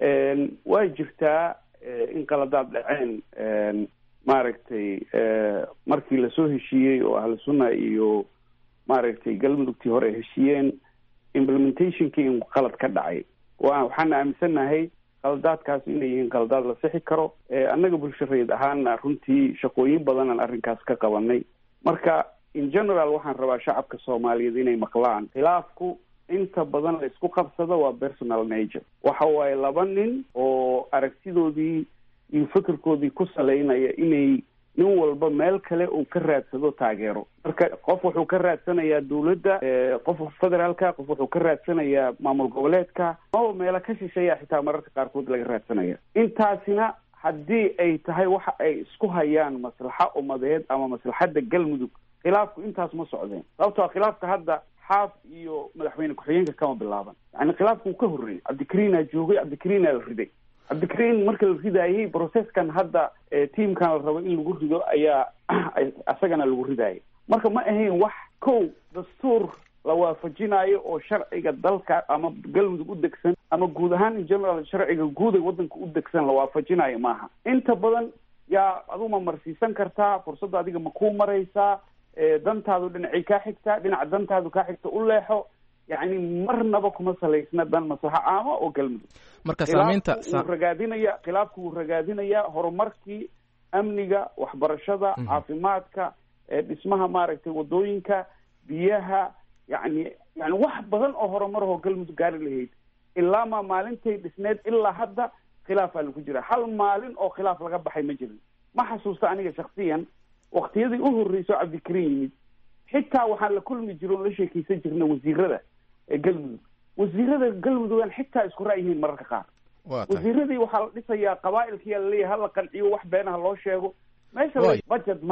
Speaker 5: waa jirtaa in qaladaad dhaceen maaragtay markii lasoo heshiiyey oo ahlu sunna iyo maaragtay galmudugtii hore ay heshiiyeen implementationkii in qalad ka dhacay wa waxaana aaminsannahay qaladaadkaas inay yihiin qaladaad la sixi karo annaga bulsho rayid ahaana runtii shaqooyin badanaan arrinkaas ka qabanay marka in general waxaan rabaa shacabka soomaaliyeed inay maqlaan khilaafku inta badan la isku qabsado waa personal nature waxa waaye laba nin oo aragtidoodii iyo fikirkoodii ku salaynaya inay nin walba meel kale uu ka raadsado taageero marka qof wuxuu ka raadsanayaa dawladda qof federaalka qof wuxuu ka raadsanayaa maamul goboleedka oo meelo ka shisheeya xitaa mararka qaarkood laga raadsanaya intaasina haddii ay tahay waxa ay isku hayaan maslaxa umadeed ama maslaxadda galmudug khilaafku intaas ma socdeen sababtoo khilaafka hadda xaaf iyo madaxweyne ku-xigeenka kama bilaaban yani khilaafku uu ka horreeyey cabdikariinaa joogay cabdikariinaa la riday cabdikariin marka la ridaayey processkan hadda tiamkan la rabo in lagu rido ayaa isagana lagu ridaayay marka ma ahayn wax kow dastuur la waafajinayo oo sharciga dalka ama galmudug u degsan ama guud ahaan in general sharciga guud ee waddanka u degsan la waafajinayo maaha inta badan yaa aduu ma marsiisan kartaa fursadda adiga ma kuu maraysaa dantaadu dhinacay kaa xigtaa dhinaca dantaadu kaa xigta u leexo yani marnaba kuma salaysna dan maslaxo caama oo galmudug
Speaker 12: marka saamaynta
Speaker 5: wuu ragaadinaya khilaafku wuu ragaadinaya horumarkii amniga waxbarashada caafimaadka dhismaha maaragtay wadooyinka biyaha yani yani wax badan oo horumarahoo galmudug gaari lahayd ilaa ma maalintay dhisneed ilaa hadda khilaafaa lagu jira hal maalin oo khilaaf laga baxay ma jirin ma xasuusta aniga shaksiyan waktiyadii u horreyso cabdikariin yimid xitaa waxaan la kulmi jiro on la sheekeysan jirna wasiirada ee galmudug wasiirada galmudugan xitaa isku ra'yihiin mararka qaar wasiiradii waxaa la dhisayaa qabaa'ilkiyaa laleeyahay hala qanciyo wax beenaha loo sheego meesha budget male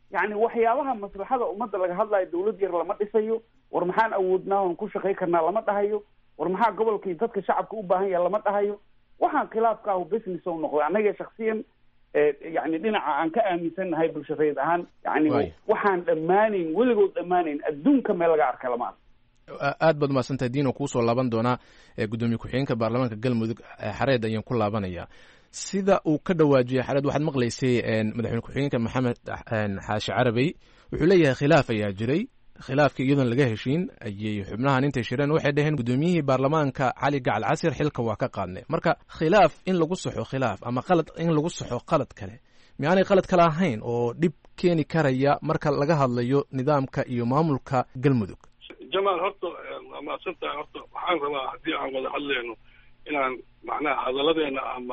Speaker 5: yani waxyaabaha maslaxada ummadda laga hadlayo dawlad yar lama dhisayo, war maxaan awoodnaa oon ku shaqay karnaa lama dhahayo, war maxaa gobolkii dadka shacabka u baahan yaha lama dhahayo. waxaan khilaafka ahu business u noqday annaga shaksiyan yani dhinaca aan ka aaminsannahay bulshadeed ahaan yani waxaan dhammaanayn weligood dhammaanayn adduunka meel laga arka lama arko.
Speaker 12: aad baad umahadsantahay diino kuusoo laaban doonaa gudoomiye ku-xigeenka baarlamaanka galmudug xareed ayaan ku laabanaya. sida uu ka dhawaajiyey xareed waxaad maqlaysay madaxweyne ku-xigeenka maxamed xaashi carabey wuxuu leeyahay khilaaf ayaa jiray, khilaafkii iyadoon laga heshiin ayay xubnahan intay shireen waxay dhaheen gudoomiyihii baarlamaanka cali gacal casir xilka waa ka qaadnay. marka khilaaf in lagu saxo khilaaf ama qalad in lagu saxo qalad kale miyaanay qalad kale ahayn oo dhib keeni karaya marka laga hadlayo nidaamka iyo maamulka galmudug?
Speaker 4: jamaal horta waa mahadsantahay. horta waxaan rabaa haddii aan wada hadleyno inaan macnaha hadalladeena ama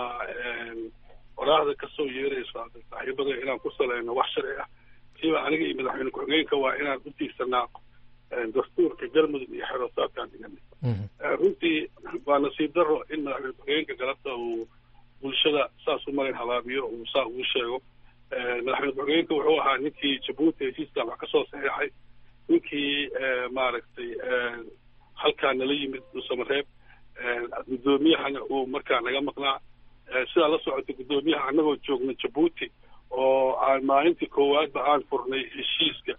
Speaker 4: waraahda kasoo yeerayso saaxiibada inaan ku saleyno wax sharci ah. siba aniga iyo madaxweyne ku-xigeenka waa inaan u tiigsanaa dastuurka galmudug iyo xerosaadkaan dhiganay. runtii waa nasiib daro in madaxweyne ku-xigeenka galabta uu bulshada saas u marin habaabiyo uu saa ugu sheego. madaxweyne ku-xigeenka wuxuu ahaa ninkii jabuuti heshiiska wax kasoo saxiixay, ninkii maaragtay halkaa nala yimid dhuusamareeb, guddoomiyahana uu markaa naga maqnaa. sidaa la socota guddoomiyaha annagoo joogna jabuuti oo aan maalintii koowaadba aan furnay heshiiska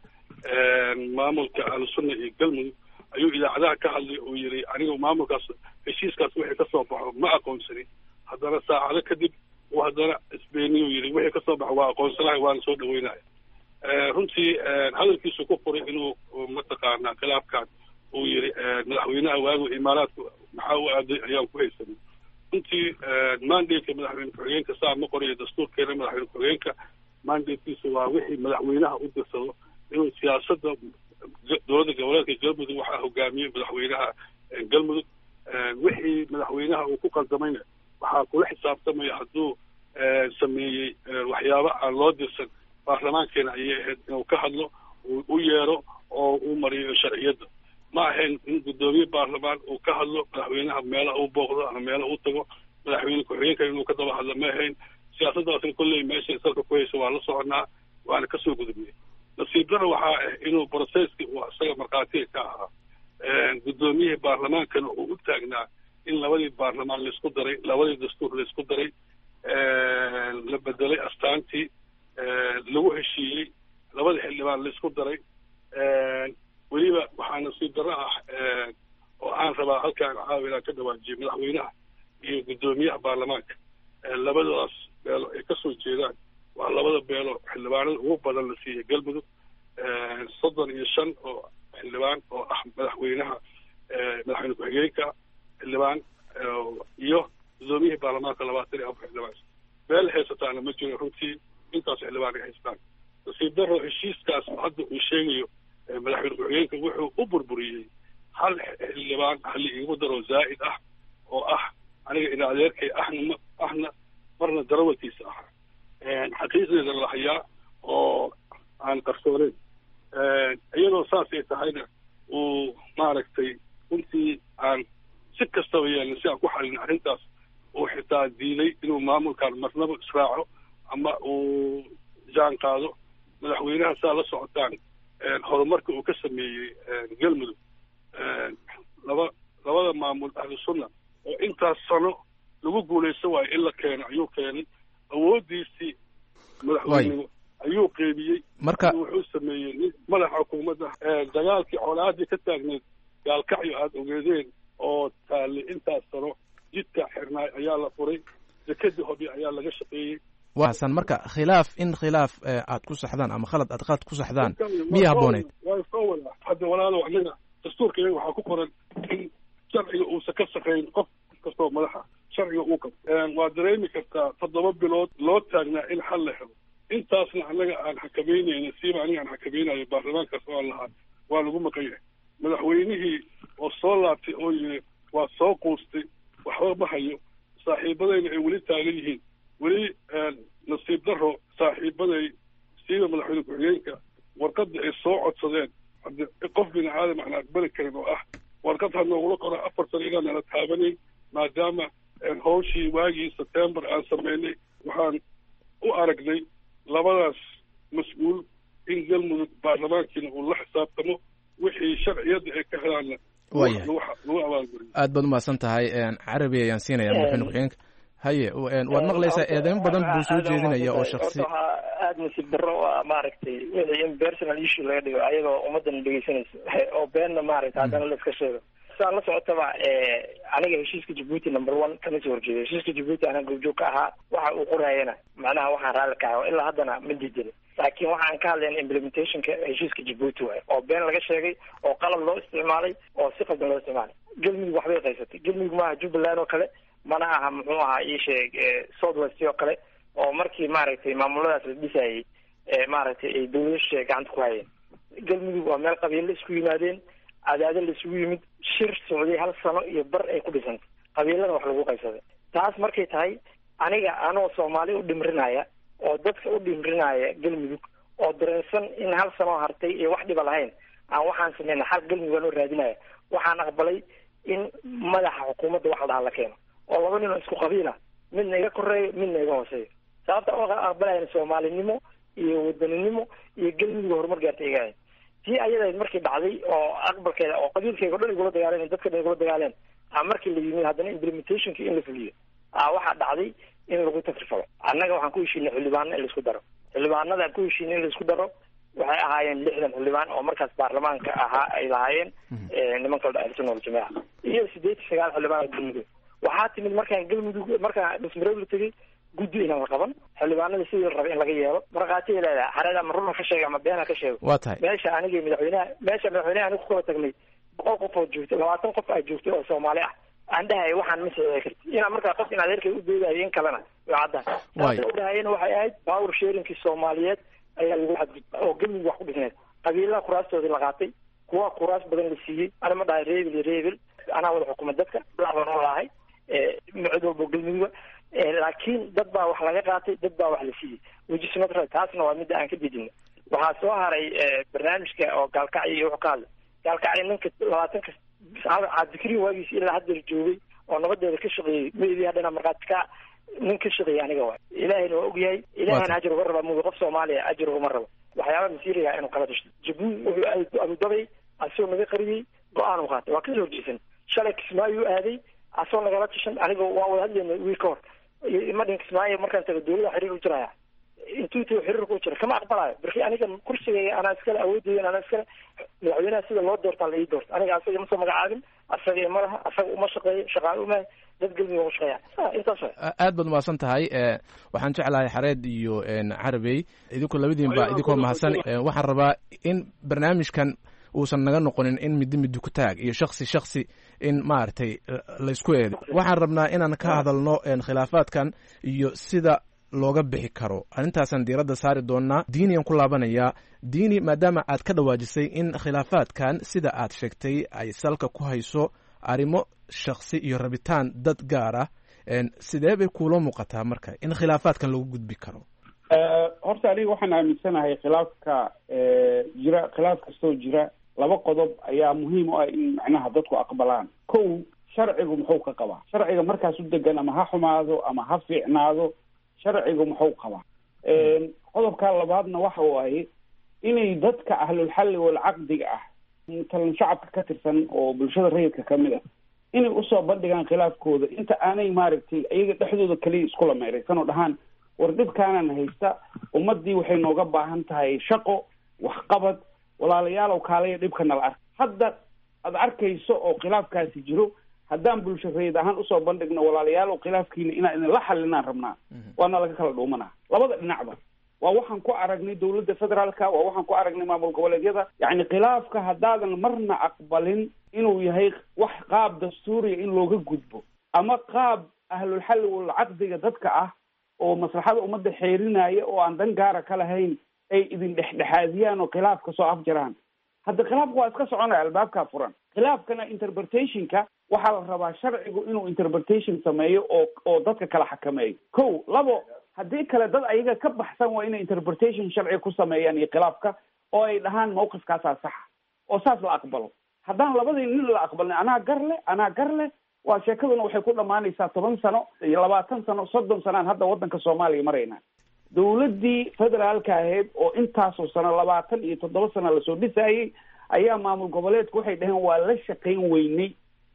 Speaker 4: maamulka ahlusunna iyo galmudug ayuu idaacadaha ka hadlay oo yiri anigu maamulkaas heshiiskaas wixii kasoo baxo ma aqoonsanin. haddana saacado kadib uu haddana isbeeniyuu yiri wixii kasoo baxo waa aqoonsanahay waana soo dhaweynaya. runtii hadalkiisu ku furay inuu mataqaanaa khilaafkan uu yiri madaxweynaha waagu imaaraadka maxaa u aaday ayaan ku haysanay. runtii mandate madaxweyne ku-xigeenka saa ma qorayo dastuurkeena. madaxweyne ku-xigeenka mandatekiisu waa wixii madaxweynaha u dirsado inuu siyaasadda dowladda goboleedka galmudug waxaa hogaamiyey madaxweynaha galmudug. wixii madaxweynaha uu ku qaldamayna waxaa kula xisaabtamaya hadduu sameeyey waxyaaba aan loo dirsan baarlamaankeena ayay ahayd inuu ka hadlo u yeero oo uu mariyo sharciyadda. ma ahayn in guddoomiye baarlamaan uu ka hadlo madaxweynaha meela uu booqdo ama meela uu tago madaxweyne ku-xigeenka inuu ka daba hadlo ma ahayn. siyaasaddaasna kolley meeshay salka ku hayso waa la soconaa waana kasoo gudubnay. nasiib daro waxaa ah inuu brocesski uu isaga markhaatiga ka ahaa guddoomiyihii baarlamaankana uu u taagnaa in labadii baarlamaan laisku daray, labadii dastuur laisku daray, la bedelay astaantii, lagu heshiiyey, labada xildhibaan laisku daray. weliba waxaa nasiib darro ah oo aan rabaa halkaan caawa inaan ka dhawaajiyo madaxweynaha iyo guddoomiyaha baarlamaanka. labadaas beelo ay kasoo jeedaan waa labada beelo xildhibaanada ugu badan la siiyey galmudug, soddon iyo shan oo xildhibaan oo ah madaxweynaha madaxweyne ku-xigeenka xildhibaan iyo guddoomiyihii baarlamaanka labaatan iyo afar xildhibaan. beel haysataana ma jiro runtii intaas xildhibaan ay haystaan. nasiib daro heshiiskaas hadda uu sheegayo madaxweyne ku-xigeenka wuxuu u burburiyey hal xildhibaan hali igu daro zaa'id ah oo ah aniga ina adeerkay ahna ahna marna darawalkiisa ahaa. xaqiiqdeeda la hayaa oo aan qarsooneyn. iyadoo saasay tahayna uu maaragtay runtii aan si kastaba yeelin si aan ku xalin arrintaas uu xitaa diiday inuu maamulkan marnaba israaco ama uu jaan qaado. madaxweynaha saa la socotaan horumarka uu ka sameeyey galmudug laba labada maamul ahlusunna oo intaas sano lagu guulaysan waayo in la keeno ayuu keenay. awooddiisii madaxweynenimo ayuu qeybiyey.
Speaker 12: marka
Speaker 4: wuxuu sameeyey nin madaxa xukuumadda dagaalkii colaadii ka taagneed gaalkacyo aada ogeedeen oo taallay intaas sano jidka xirnaay ayaa la furay, dekadii hobi ayaa laga shaqeeyey.
Speaker 12: waasan marka khilaaf in khilaaf aad ku saxdaan ama khalad aad qalad ku saxdaan miya habbooneyd?
Speaker 4: waa soo wadaa hadda walaalow anaga dastuurkeega waxaa ku qoran in sharciga uusan ka shaqeyn qof kastoo madaxa sharciga uu ka waa dareemi kartaa toddoba bilood loo taagnaa in xal la helo. intaasna annaga aan xakameynayna siiba aniga aan xakamaynayo baarlamaankaas oo aan lahaa waa lagu maqan yahay. madaxweynihii oo soo laabtay oo yiri waa soo quustay waxba ma hayo, saaxiibadayna ay weli taagan yihiin. weli nasiib daro saaxiibaday siiba madaxweyne ku-xigeenka warqadda ay soo codsadeen hadde qof bini aadam aan aqbali karin oo ah warqad ha noogula qora afar sano inaan nala taabanayn maadaama hawshii waagii September aan sameynay. waxaan u aragnay labadaas mas-uul in galmudug baarlamaankiina uu la xisaabtamo wixii sharciyadda ay ka helaanna lagu abaalguriyo.
Speaker 12: aad baad umahadsan tahay carabi ayaan siinaya madaxweyne ku-xigeenka. haye waad maqlaysaa eedeymo badan buu soo jeedinaya oo shaksi
Speaker 3: aada nasiib darro ah maaragtay wixii in personal issue laga dhigo ayadoo ummaddan dhegeysanayso oo beenna maaragtay haddana la iska sheego. saa la socotaba aniga heshiiska Djibouti number one kama soo horjeedo. heshiiska Djibouti anaa goobjoog ka ahaa, waxa uu qorayana macnaha waxaan raalli ka ahaa ilaa haddana ma diidin, laakiin waxaan ka hadlayna implementationka heshiiska Djibouti waay oo been laga sheegay oo qalab loo isticmaalay oo si qaldan loo isticmaalay. galmudug waxbay qaysatay. galmudug maaha Jubbaland oo kale, mana aha muxuu ahaa ii sheeg South West oo kale oo markii maaragtay maamuladaas la dhisayay maaragtay ay dawladda gacanta ku hayeen. galmudug waa meel qabiilo isku yimaadeen, cadaadad la isugu yimid, shir socday hal sano iyo bar ay ku dhisantay, qabiilada wax lagu qaysaday. taas markay tahay aniga anoo Soomaali u dhimrinaya oo dadka u dhimrinaya galmudug oo dareensan in hal sano hartay iyo wax dhiba lahayn aan waxaan sameeyna xal galmudug aan u raadinaya, waxaan aqbalay in madaxa xukuumadda wax la dhaha la keeno oo laba nin oo isku qabiila, midna iga koreeyo midna iga hooseeyo. sababta oo aqbalayna Soomaalinimo iyo wadaninimo iyo galmudug horumar gaartay iga tii ayada markii dhacday oo aqbalkeeda oo qabiilkeega oo dhan igula dagaaleen, dadka dhan igula dagaaleen, ah markii la yimid haddana implementationka in la fuliyo ah waxaa dhacday in lagu takrifalo. annaga waxaan ku heshiinay xildhibaano in la isku daro. xildhibaanada aan ku heshiinay in la isku daro waxay ahaayeen lixdan xildhibaan oo markaas baarlamaanka ahaa ay lahaayeen nimanka ahlusunna waljamaaca iyo sideed iyo sagaal xildhibaan oo galmudug. waxaa timid markaan galmudug markaan dhismareeb la tegey guddi inaan la qaban, xildhibaanada sidii la rabay in laga yeelo, markhaatiya leedahay xareeda ma runa ka sheega ama beena ka sheego.
Speaker 12: waa tahay
Speaker 3: meesha anigii madaxweynaha meesha madaxweynaha anigu ku kala tagnay boqol qof oo joogtay, labaatan qof aa joogtay oo Soomaali ah, aan dhahay waxaan ma saxiixi karti inaan markaa qof in adeerkay u doodayo in kalena waa cadaan. taasoo dhahayena waxay ahayd power sharingkii Soomaaliyeed ayaa lagu xadgudbay oo galmudug wax ku dhisneed. qabiilada kuraastoodii la qaatay, kuwa kuraas badan la siiyey. ana ma dhahay reebil iyo reebil, anaa wada xukuma dadka lacban oo lahay micid walbo galmuduga, laakiin dad baa wax laga qaatay, dad baa wax la siiyey. wejismatra taasna waa midda aan ka didino. waxaa soo haray barnaamijka oo gaalkacyo iyo wuxuu ka hadlay gaalkacyo ninka labaatanka cabdikariin waagiis ilaa haddeer joogay oo nabadeeda ka shaqeeyey meydii haddana markhaati ka nin ka shaqeeyay aniga waay. ilaahayna waa ogyahay, ilaahayna ajir uga raba mugi qof Soomaaliya ajir ugama rabo. waxyaaba masiiriga inuu kala dhashto. Jabuuti wuxuu aaday Abudabay asoo naga qariyay go-aan u qaatay, waa ka soo horjeesan. shalay Kismaayo aaday asoo nagala tashan, aniga waa wada hadlaynay wiil ka hor ma dhin Kismaayo markaan tago dawladda xiriir u jiraya intuu tuu xiriir ku jira kama aqbalayo barki aniga kursigayga anaa iskale awoodayda anaa iskale madaxweynaha sida loo doortaa la ii doorta. aniga asaga ma soo magacaabin, asaga ma laha, asaga uma shaqeeyo, shaqaale uma dad galmudug uga shaqeeya. intaas
Speaker 12: aad baad mahadsan tahay. waxaan jeclahay xareed iyo carabey idinkoo labadiinba idinkoo mahadsan. waxaan rabaa in barnaamijkan uusan naga noqonin in middi middi ku taag iyo shaksi shaksi in maaragtay laysku eedo. waxaan rabnaa inaan ka hadalno khilaafaadkan iyo sida looga bixi karo. arrintaasaan diiradda saari doonaa. diiniyan ku laabanayaa. diini, maadaama aad ka dhawaajisay in khilaafaadkan sida aad sheegtay ay salka ku hayso arrimo shaksi iyo rabitaan dad gaar ah, sidee bay kuula muuqataa marka in khilaafaadkan lagu gudbi karo?
Speaker 5: horta aniga waxaan aaminsanahay khilaafka jira khilaaf kastoo jira laba qodob ayaa muhiim u ah in macnaha dadku aqbalaan. kow, sharcigu muxuu ka qabaa? sharciga markaas u degan ama ha xumaado ama ha fiicnaado, sharcigu muxuu qabaa? qodobka labaadna waxa waaye inay dadka ahlulxalli walcaqdiga ah talan shacabka ka tirsan oo bulshada rayidka kamid ah inay usoo bandhigaan khilaafkooda inta aanay maaragtay iyaga dhexdooda kaliya iskula meeraysan oo dhahaan war dhibkaanana haysta, ummadii waxay nooga baahan tahay shaqo, waxqabad, walaalayaalow kaalaya dhibka nala ark. hadda aad arkayso oo khilaafkaasi jiro, haddaan bulsho rayid ahaan usoo bandhigno walaalayaalow khilaafkiina inaan idinla xalinaan rabnaa, waana laga kala dhuumanaa labada dhinacba. waa waxaan ku aragnay dawladda federaalka, waa waxaan ku aragnay maamul goboleedyada. yacni khilaafka haddaadan marna aqbalin inuu yahay wax qaab dastuuriya in looga gudbo ama qaab ahlulxalli walcaqdiga dadka ah oo maslaxada ummadda xeerinaya oo aan dan gaara ka lahayn ay idin dhexdhexaadiyaan oo khilaafka soo afjaraan, hadda khilaafka waa iska soconaya, albaabkaa furan. khilaafkana interpretationka waxaa la rabaa sharcigu inuu interpretation sameeyo oo oo dadka kala xakameeyo. kow labo, haddii kale dad ayaga ka baxsan waa inay interpretation sharci ku sameeyaan iyo khilaafka oo ay dhahaan mawqifkaasaa saxa oo saas la aqbalo. haddaan labadii nin la aqbalin anaa gar leh anaa gar leh, waa sheekaduna waxay ku dhammaanaysaa toban sano iyo labaatan sano soddon sanaan hadda waddanka Soomaaliya maraynaa. dawladdii federaalka ahayd oo intaasoo sano labaatan iyo toddoba sano lasoo dhisayey ayaa maamul goboleedku waxay dhaheen waa la shaqayn weynay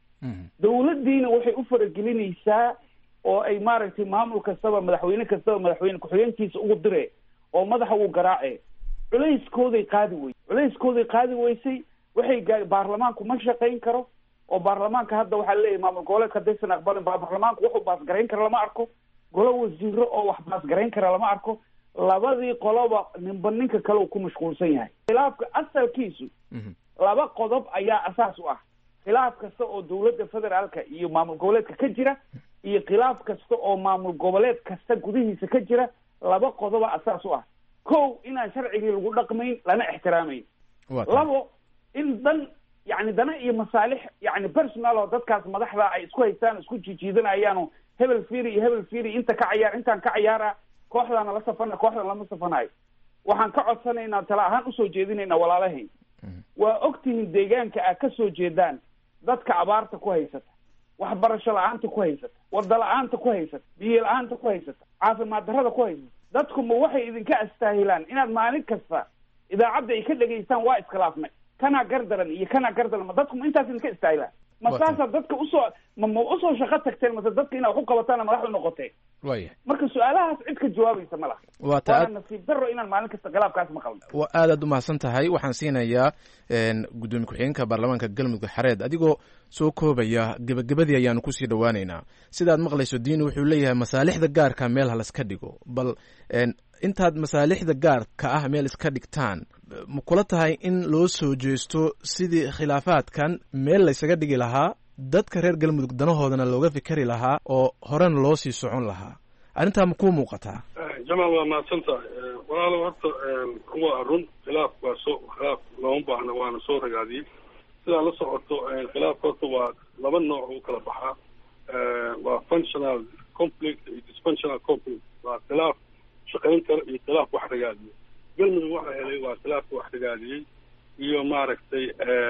Speaker 5: dawladdiina waxay u faragelinaysaa oo ay maaragtay maamul kastaba madaxweyne kastaba madaxweyne ku-xigeenkiisa ugu dire oo madaxa uu garaace culayskooday qaadi wey culayskooday qaadi weysay waxay gaa baarlamaanku ma shaqayn karo oo baarlamaanka hadda waxaa leeyahay maamul goboleedka haddaysan aqbalin baa baarlamaanku wuxuu baasgarayn kara lama arko golo wasiiro oo wax baasgarayn kara lama arko labadii qoloba ninba ninka kale uu ku mashquulsan yahay khilaafka asalkiisu laba qodob ayaa asaas u ah khilaaf kasta oo dawladda federaalka iyo maamul goboleedka ka jira iyo khilaaf kasta oo maamul goboleed kasta gudihiisa ka jira laba qodoba asaas u ah kow inaan sharcigii lagu dhaqmayn lana ixtiraamayn labo in dan yani dana iyo masaalix yani personal oo dadkaas madaxda ay isku haystaan isku jijiidanayaano hebel fiiri iyo hebel fiiri inta ka cayaar intaan ka cayaara kooxdaana la safana kooxdan lama safanayo waxaan ka codsanaynaa tala ahaan usoo jeedinaynaa walaalahayn waa ogtihiin deegaanka aad ka soo jeedaan dadka abaarta ku haysata waxbarasho la-aanta ku haysata wada la-aanta ku haysata biyo la-aanta ku haysata caafimaad darrada ku haysata dadku ma waxay idinka astaahilaan inaad maalin kasta idaacadda ay ka dhegaystaan waa iskhilaafnay kanaa gardaran iyo kanaa gardaran ma dadku ma intaas idinka istaahilaan ma saasaa dadka usoo ma ma usoo shaqo tagteen mase dadka inaad wax u qabataana madaxda noqoteen
Speaker 12: waya
Speaker 5: marka su-aalahaas cid ka jawaabaysa ma laha
Speaker 12: waa ta
Speaker 5: waana nasiib darro inaan maalin kasta khilaafkaas maqalno
Speaker 12: waa aad aad umahadsan tahay waxaan siinayaa gudoomiye ku-xigeenka baarlamaanka galmudug xareed adigoo soo koobaya gebagabadii ayaanu kusii dhawaaneynaa sidaad maqlayso diini wuxuu leeyahay masaalixda gaarka meel ha laska dhigo bal intaad masaalixda gaarka ah meel iska dhigtaan ma kula tahay in loo soo jeesto sidii khilaafaadkan meel laysaga dhigi lahaa dadka reer galmudug danahoodana looga fikeri lahaa oo horena loo sii socon lahaa arrintaa ma kuu muuqataa
Speaker 4: jamaal waa mahadsan tahay walaalo horta waa run khilaaf waa soo khilaaf looma baahna waana soo ragaadiyey sidaa la socoto khilaaf horta waa laba nooc u kala baxaa waa functional conflict iyo dysfunctional conflict waa khilaaf shaqayn kara iyo khilaaf wax ragaadiye galmudug waxa helay waa khilaafka wax ragaadiyey iyo maaragtay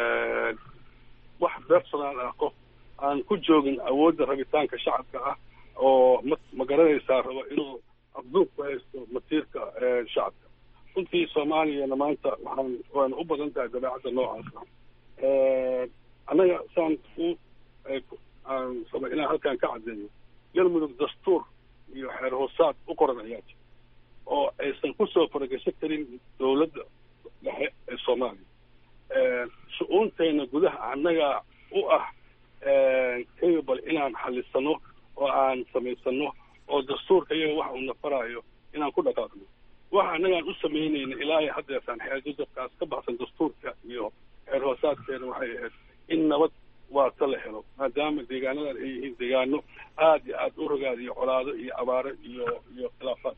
Speaker 4: wax personal ah qof aan ku joogin awoodda rabitaanka shacabka ah oo ma ma garanaysaa rabo inuu abduuq ku haysto masiirka shacabka runtii soomaaliyana maanta waxaan waana u badan tahay dabeecadda noocaas ah annaga saan u aan raba inaan halkaan ka caddeeyo galmudug dastuur iyo xeer hoosaad u qoran ayaa jira oo aysan kusoo faragasho karin dawladda dhexe ee soomaaliya shu-uuntayna gudaha annaga u ah capable inaan xalisano oo aan samaysano oo dastuurka iyaga waxa uu nafaraayo inaan ku dhaqaaqno waxa annagaan u samaynayna ilaa haddeesaan xeerjadabkaas ka baxsan dastuurka iyo xeer hoosaadkeena waxay ahayd in nabad waata la helo maadaama deegaanadan ay yihiin deegaano aada iyo aada u rogaadiyo colaado iyo abaaro iyo iyo khilaafaad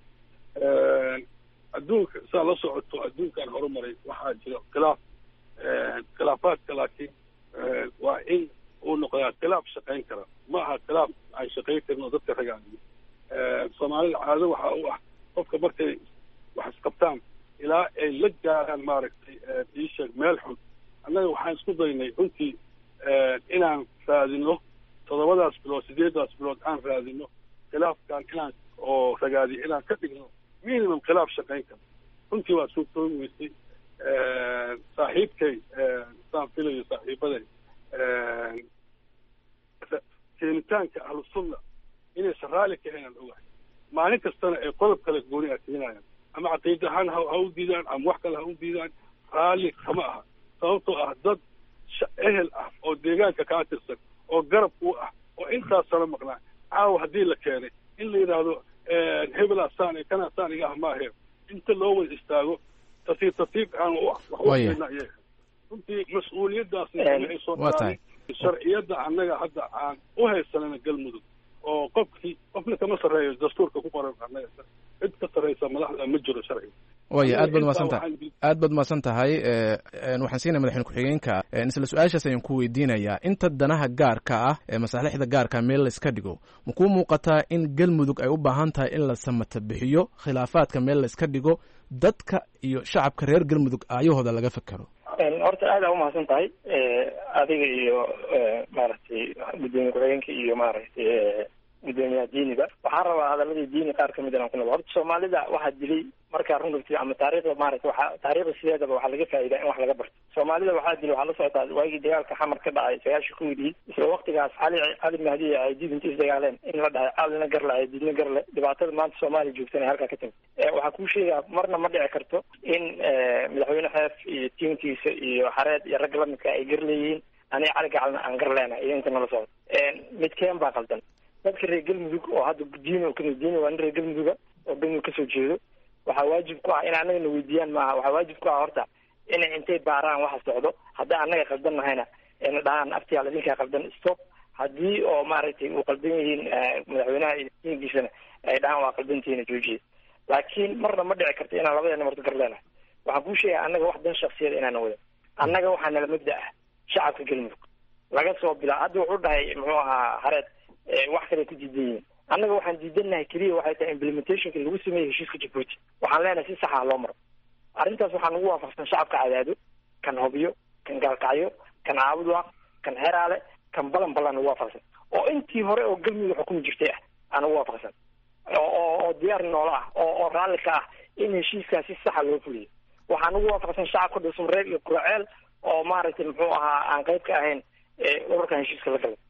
Speaker 4: adduunka saa la socoto adduunkan horumaray waxaa jira khilaaf khilaafaadka laakiin waa in uu noqdaa khilaaf shaqayn kara ma aha khilaaf aan shaqayn karin oo dadka ragaadiyo soomaalida caado waxaa u ah qofka markay wax isqabtaan ilaa ay la gaaraan maaragtay iisheeg meel xun annaga waxaan isku daynay runtii inaan raadino toddobadaas bilood sideedaas bilood aan raadino khilaafkan inaan oo ragaadiyo inaan ka dhigno minimum khilaaf shaqayn kara runtii waa soo toogi weysay saaxiibkay saan filayo saaxiibaday keenitaanka ahlusunna inaysan raalli ka haynaan ogahay maalin kastana ay qodob kale gooni a keenayaan ama caqiida ahaan ha ha u diidaan ama wax kale ha u diidaan raalli kama aha sababtoo ah dad ehel ah oo deegaanka kaa tirsan oo garab u ah oo intaas sano maqnaa caawa haddii la keenay in la yidhaahdo hebelaa saan kanaa saan iga ah maahe inta loo wada istaago tartiib tartiib aan wax ukeena iyaga runtii mas-uuliyaddaasna ay soo dhaaday sharciyadda annaga hadda aan u haysanana galmudug oo qofkii qofna kama sarreeyo dastuurka ku qoran annaga cid ka sarreysa madaxda ma jiro sharciga
Speaker 12: waya aad baad umahadsan tahay aad baad umahadsan tahay waxaan siinaya madaxweyne ku-xigeenka isla su-aashaas ayaan ku weydiinayaa inta danaha gaarka ah ee masaalixda gaarka meel la iska dhigo ma kuu muuqataa in galmudug ay u baahan tahay in la samata bixiyo khilaafaadka meel la iska dhigo dadka iyo shacabka reer galmudug aayahooda laga fekero
Speaker 3: horta aada umahadsan tahay adiga iyo maaragtay gudoomiye ku-xigeenka iyo maaragtay gudoomiyaha diiniba waxaan rabaa hadaladii diini qaar kamid inaan ku noqdo. horta soomaalida waxaa dilay markaa run dhugtay ama taariikhda maaragta waxaa taariikhda sideedaba waxaa laga faa'iidaa in wax laga barto. soomaalida waxaa dilay waxaa la socotaa waagii dagaalka xamar ka dhacay sagaashan kowdii isla waqtigaas cali cali mahdi ay dib inta isdagaaleen in la dhahay calina garle ay diidna garle dhibaatada maanta soomaaliya joogtana halkaa ka timid. waxaa kuu sheegaa marna ma dhici karto in madaxweyne xeef iyo tiimkiisa iyo xareed iyo rag lamidka ay gar leeyihiin aniga cali gacalna aan gar leenahay iyo inta nala socdo. midkeen baa qaldan dadka reer galmudug oo hadda diin oo kamid diin waa nin reer galmuduga oo galmudug kasoo jeedo waxaa waajib ku ah in annaga na weydiiyaan maaha. waxaa waajib ku ah horta inay intay baaraan waxa socdo hadda annaga qaldan nahayna ina dhahaan aftiyaal idinkaa qaldan stop. haddii oo maaragtay uu qaldan yihiin madaxweynaha iyo tiinkiisana ay dhahaan waa qaldantihiina joojiye. laakiin marna ma dhici karto inaan labadeena marto gar leenahay. waxaan kuu sheegaya annaga wax dan shaksiyada inaana wadan. annaga waxaa nala mabda ah shacabka galmudug laga soo bilaa hadda wuxuu dhahay muxuu ahaa hareed wax kale ku diidan yihiin. annaga waxaan diidanahay keliya waxay tahay implementationka lagu sameeyey heshiiska Djibouti. waxaan leenahay si sax ah loo maro arrintaas. waxaa nagu waafaqsan shacabka cadaado kan hubiyo kan gaalkacyo kan caabudwa kan xeraale kan balan balan nagu waafaqsan oo intii hore oo galmudug xukumi jirtay ah aan nagu waafaqsan oo oo diyaar noola ah oo oo raalli ka ah in heshiiskaasi si sax loo fuliyo. waxaa nagu waafaqsan shacabka dhuusamareeb iyo kuraceel oo maaragtay muxuu ahaa aan qayb ka ahayn ururkan heshiiska la galay.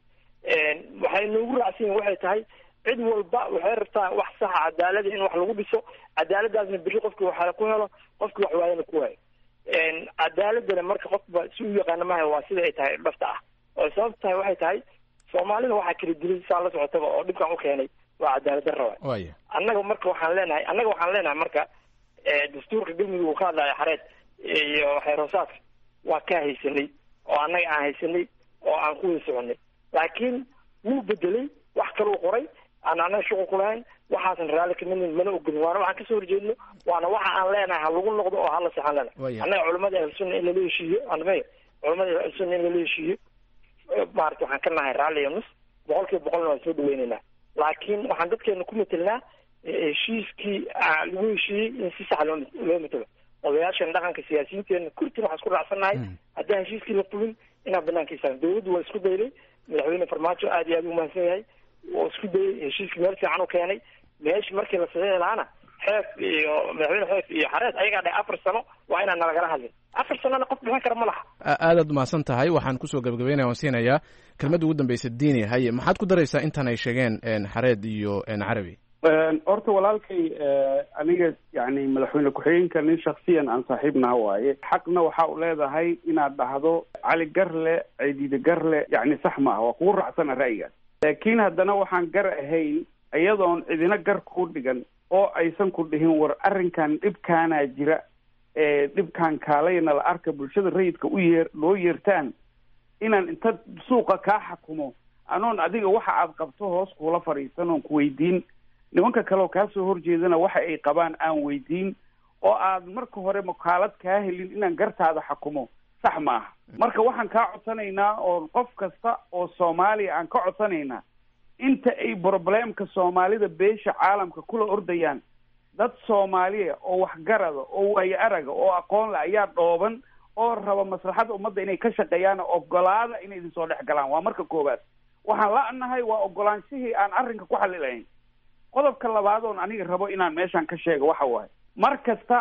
Speaker 3: waxay noogu raacsan yihin waxay tahay cid walba waxay rabtaa wax saxa cadaalada in wax lagu dhiso cadaaladaasna beri qofki waxa ku helo qofki wax waayana ku waayo. cadaaladana marka qofba si u yaqaana maaha waa sida ay tahay dhafta ah oo sababta tahay waxay tahay soomaalida waxaa kala dilay saa la socotaba oo dhibkan u keenay waa cadaalad darro waay. annaga marka waxaan leenahay annaga waxaan leenahay marka dastuurka galmudug uu ka hadlaya xareed iyo xeeroosaadka waa kaa haysanay oo annaga aan haysanay oo aan ku wada soconay. laakiin wuu bedelay wax kaluu qoray aan annaga shuqul ku lahayn waxaasan raalli kamidn mana ogolin waana waxaan kasoo horjeedno waana waxa aan leenahay ha lagu noqdo oo hala sexan leenahay. annaga culamada ahlusunna in lala heshiiyo anmay culamada ahlusunna in lala heshiiyo maarata waxaan ka nahay raalli iyo nus boqol kiiba boqolna waan soo dhaweynaynaa. laakiin waxaan dadkeena ku matelnaa heshiiskii lagu heshiiyey in si sax loo loo matelo. odayaashan dhaqanka siyaasiyiinteena kurtin waxaan isku raacsannahay haddaan heshiiskii la fulin inaan banaankiisa dawladdu waa isku daylay madaxweyne farmaajo aad iyo aad u mahadsan yahay oo isku dayay heshiiskii meel fiican u keenay meesh markii la saxiixi lahaana xeef iyo madaxweyne xeef iyo xareed ayagaa dhahay afar sano waa inaan nalagala hadlin. afar sanona qof bixin kara ma laha.
Speaker 12: aadaad mahadsan tahay. waxaan kusoo gabagabeynaya waan siinayaa kelmadda ugu dambaysa diini haye maxaad ku daraysaa intaan ay sheegeen xareed iyo carabi.
Speaker 5: horta walaalkay aniga yani madaxweyne ku-xigeenka nin shaksiyan aan saaxiibnaha waaye xaqna waxa u leedahay inaad dhahdo cali garle ciidide garle yani sax maaha waa kugu raacsana ra'yigaas. laakiin haddana waxaan gar ahayn iyadoon cidina gar ku dhigan oo aysan ku dhihin war arrinkan dhibkaanaa jira ee dhibkaan kaalayna la arka bulshada rayidka u yeer loo yeertaan inaan inta suuqa kaa xakumo anoon adiga waxa aad qabto hoos kuula fadhiisan oon ku weydiin nimanka kale oo kaa soo horjeedana waxa ay qabaan aan weydiin oo aad marka hore makaalad kaa helin inaan gartaada xakumo sax ma aha. marka waxaan kaa codsanaynaa oo qof kasta oo soomaaliya aan ka codsanaynaa inta ay problemka soomaalida beesha caalamka kula ordayaan dad soomaaliya oo waxgarada oo waayo araga oo aqoon la ayaa dhooban oo raba maslaxada ummadda inay ka shaqeeyaan ogolaada inay idin soo dhex galaan. waa marka koowaad. waxaan la-nahay waa ogolaanshihii aan arrinka ku xalilahayn. qodobka labaad oon aniga rabo inaan meeshaan ka sheego waxa waaye mar kasta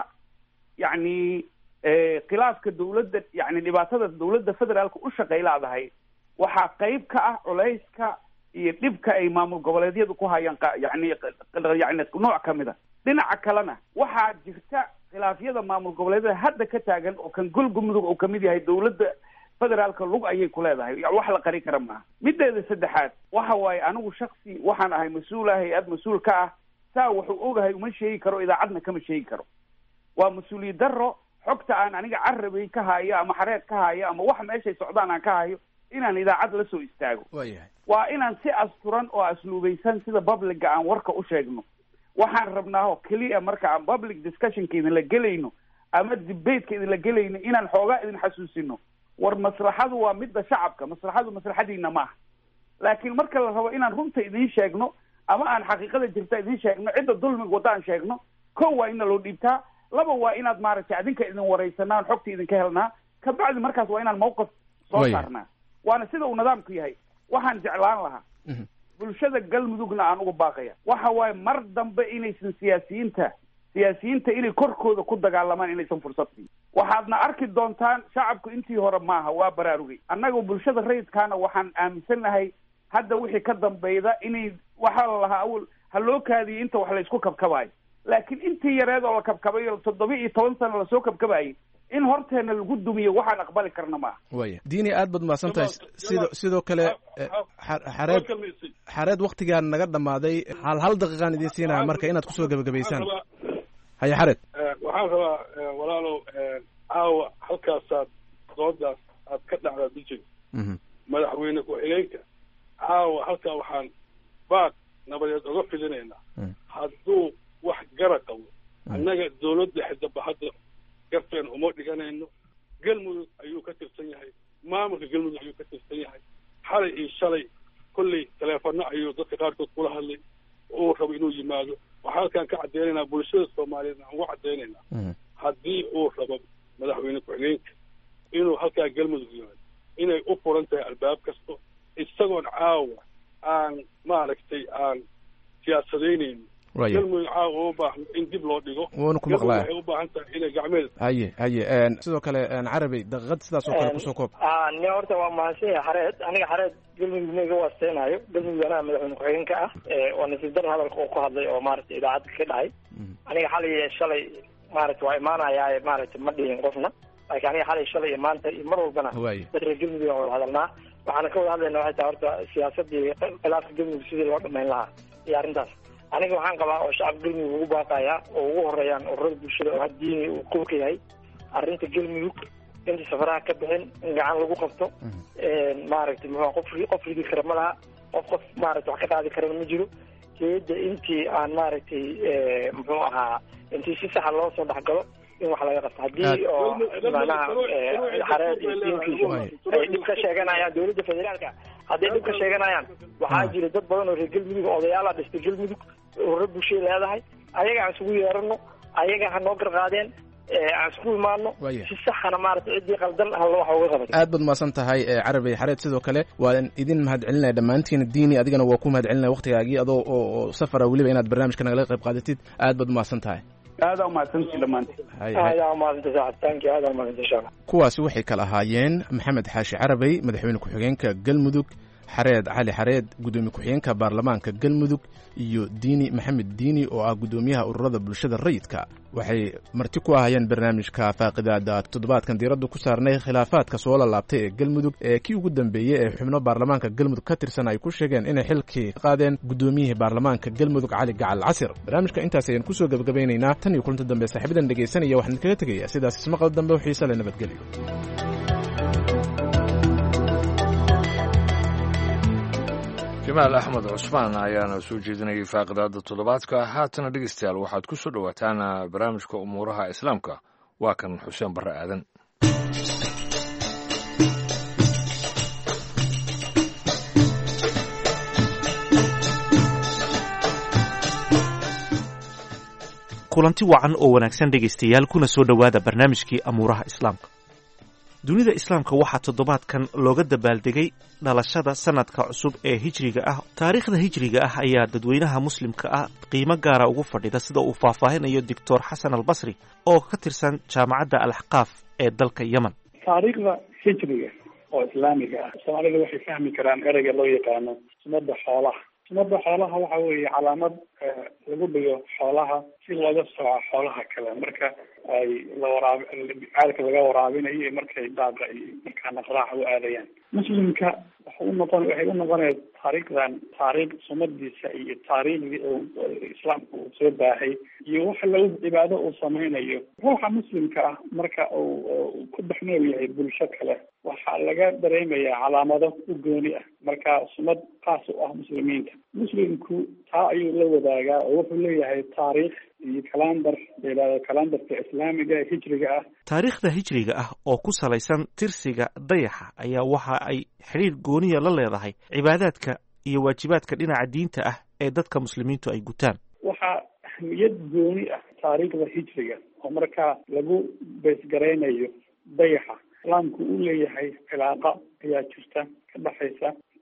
Speaker 5: yacni khilaafka dawladda yani dhibaatada dawladda federaalka u shaqaylaadahay waxaa qayb ka ah culayska iyo dhibka ay maamul goboleedyadu ku hayaan yani yani nooc kamid a. dhinaca kalena waxaa jirta khilaafyada maamul goboleedyada hadda ka taagan oo kan golgumudug oo kamid yahay dawladda federaalka lug ayay ku leedahay wax la qari kara maaha. mideeda saddexaad waxa waaye anigu shaksi waxaan ahay mas-uul ah hay-ad mas-uul ka ah saa wuxuu ogahay uma sheegi karo idaacadna kama sheegi karo. waa mas-uuliyad darro xogta aan aniga carabay ka hayo ama xareed ka hayo ama wax meeshay socdaan aan ka hayo inaan idaacad la soo istaago. waa inaan si asturan oo asluubaysan sida publica aan warka u sheegno. waxaan rabnaa oo keliya marka aan public discussionka idinla gelayno ama debateka idinla gelayno inaan xoogaa idin xasuusino war maslaxadu waa midda shacabka maslaxadu maslaxadiina maaha. laakiin marka la rabo inaan runta idiin sheegno ama aan xaqiiqada jirta idiin sheegno cidda dulmiga wadaan sheegno ko waa ina loo dhiibtaa laba waa inaad maaragtay adinka idin waraysanaa xogta idinka helnaa kabacdi markaas waa inaan mawqif soo saarnaa. waana sida uu nidaamku yahay. waxaan jeclaan lahaa bulshada galmudugna aan uga baaqaya waxa waaye mar dambe inaysan siyaasiyiinta siyaasiyiinta inay korkooda ku dagaalamaan inaysan fursad siin waxaadna arki doontaan shacabku intii hore maaha waa baraarugay annaga bulshada rayidkaana waxaan aaminsannahay hadda wixii ka dambayda inay waxaa la lahaa awal ha loo kaadiyay inta wax la isku kabkabayo laakiin intii yareed oo la kabkabayo toddoba iyo toban sano lasoo kabkabayay in horteena lagu dumiyo waxaan aqbali karna maaha
Speaker 12: waya diini aad baad mahadsan tahay sidoo sidoo kale xareed xareed waktigaan naga dhammaaday hal hal daqiiqaan idiin siinaya marka inaad kusoo gebagabaysaan haya xareed
Speaker 4: waxaan rabaa walaalow caawa halkaasaad doodaas aad ka dhacdaa bijig madaxweyne ku-xigeenka caawa halkaa waxaan baad nabadeed oga fidinaynaa hadduu wax gara qabo annaga dawladda xidaba hadda garteen uma dhiganayno galmudug ayuu ka tirsan yahay maamulka galmudug ayuu ka tirsan yahay xalay iyo shalay kolley teleefano ayuu dadka qaarkood kula hadlay uu rabo inuu yimaado waxaa halkaan ka caddeynaynaa bulshada soomaaliyeed aan uga caddeynaynaa haddii uu rabo madaxweyne ku-xigeenka inuu halkaa galmudug yimaado inay u furan tahay albaab kasto isagoon caawa aan maaragtay aan siyaasadeynayno galmudug caawa uma baahno in dib loo dhigo
Speaker 12: waanu ku maqlaa
Speaker 4: waxay u baahan tahay inay gacmeed
Speaker 12: haye haye sidoo kale carabey daqiiqad sidaas oo kale kusoo koob
Speaker 3: ni horta waa mahadsan yahay xareed aniga xareed galmudug ma iga waasteenaayo galmudug anaa madaxweyne ku-xigeenka ah oo nasiib dar hadalka uu ku hadlay oo maaragtay idaacadda ka dhacay aniga xalay shalay maaragtay waa imaanayaa maaragtay ma dhihin qofna laakiin aniga xalay shalay iyo maanta iyo mar walbana dad reer galmudug aan wada hadalnaa waxaana ka wada hadlayna waxay tahay horta siyaasadii khilaafka galmudug sidii loo dhamayn lahaa iyo arrintaas aniga waxaan qabaa oo shacabka galmudug ugu baaqaya oo ugu horeeyaan ururada bulshada oo haddiini uu qubka yahay arrinta galmudug inta safaraha ka bixin in gacan lagu qabto maaragtay muxuu qof qof ridi kara ma laha qof qof maaragtay wax ka qaadi karana ma jiro keeda intii aan maaragtay muxuu ahaa intii si saxa loo soo dhexgalo in wax laga qabto haddii oo macnaha xareed iyo tiimkiisa ay dhib ka sheeganayaan dawladda federaalka hadday dhib ka sheeganayaan waxaa jira dad badan oo reer galmudug odayaala dhistay galmudug ururo bulshada leedahay ayaga aan isugu yeerano ayaga ha noo garqaadeen aan isku imaano si saxana maaragtay ciddii qaldan halla waxa uga qabatay
Speaker 12: aad baad mahadsan tahay carabey xareed sidoo kale waan idin mahadcelinaya dhammaantiin diini adigana waa ku mahadcelinaya waktigaagii adoo oo safara weliba inaad barnaamijka nagala qayb qaadatid aad baad mahadsan tahay
Speaker 5: aada umahadsantii dhammaantiin
Speaker 3: aada umahadsanti saacadtaanki aada umahadsanti insha allah
Speaker 12: kuwaasi waxay kala ahaayeen maxamed xaashi carabey madaxweyne ku-xigeenka galmudug xareed cali xareed guddoomiye ku-xigeenka baarlamaanka galmudug iyo diini maxamed diini oo ah guddoomiyaha ururada bulshada rayidka waxay marti ku ahayeen barnaamijka faaqidaada toddobaadkan diiraddu ku saarnay khilaafaadka soo lalaabtay ee galmudug ee kii ugu dambeeyey ee xubno baarlamaanka galmudug ka tirsan ay ku sheegeen inay xilkii qaadeen guddoomiyihii baarlamaanka galmudug cali gacal casir barnaamijka intaas ayaan kusoo gebagabaynaynaa tan iyo kulanti dambe saaxiibadan dhegaysanaya waxaan kaga tegaya sidaas ismaqal dambe oo xiise leh nabadgelyo
Speaker 2: jamaal axmed cusmaan ayaana soo jeedinayay faaqidaada toddobaadka haatana dhegeystayaal waxaad ku soo dhowaataan barnaamijka umuuraha islaamka waa kan xuseen barre aadan
Speaker 13: kulanti wacan oo wanaagsan dhegaystayaal kuna soo dhowaada barnaamijkii amuuraha islaamka dunida islaamka waxaa toddobaadkan looga dabaaldegay dhalashada sanadka cusub ee hijriga ah taariikhda hijriga ah ayaa dadweynaha muslimka ah qiimo gaara ugu fadhida sida uu faahfaahinayo doctor xasan albasri oo ka tirsan jaamacadda alaxqaaf ee dalka yemen
Speaker 14: taariikhda hijriga oo islaamiga ah soomaalida waxay fahmi karaan ereyga loo yaqaano sunnada xoolaha sunnada xoolaha waxa weeye calaamad lagu dhigo xoolaha si looga sooco xoolaha kale marka ay la waraab caalka laga waraabinayo iyo markay daaqa iyo markaa naqraaca u aadayaan muslimka waxa u noqon waxay u noqonaya taariikhdan taariikh sunnadiisa iyo taariikhdii oo islaamka uu soo baahay iyo waxa lagu cibaado uu sameynayo ruuxa muslimka ah marka uu ku dhex nool yahay bulsho kale waxaa laga dareemayaa calaamado u gooni ah marka sunnad qaas u ah muslimiinta muslimku taa ayuu la wadaagaa oo wuxuu leeyahay taariikh iyo kalandar layidhahdo kalandarka islaamiga hijriga ah
Speaker 13: taariikhda hijriga ah oo ku salaysan tirsiga dayaxa ayaa waxa ay xidhiir gooniya la leedahay cibaadaadka iyo waajibaadka dhinaca diinta ah ee dadka muslimiintu ay gutaan
Speaker 14: waxaa ahmiyad gooni ah taariikhda hijriga oo markaa lagu beesgaraynayo dayaxa islaamku uu leeyahay cilaaqa ayaa jirta ka dhexaysa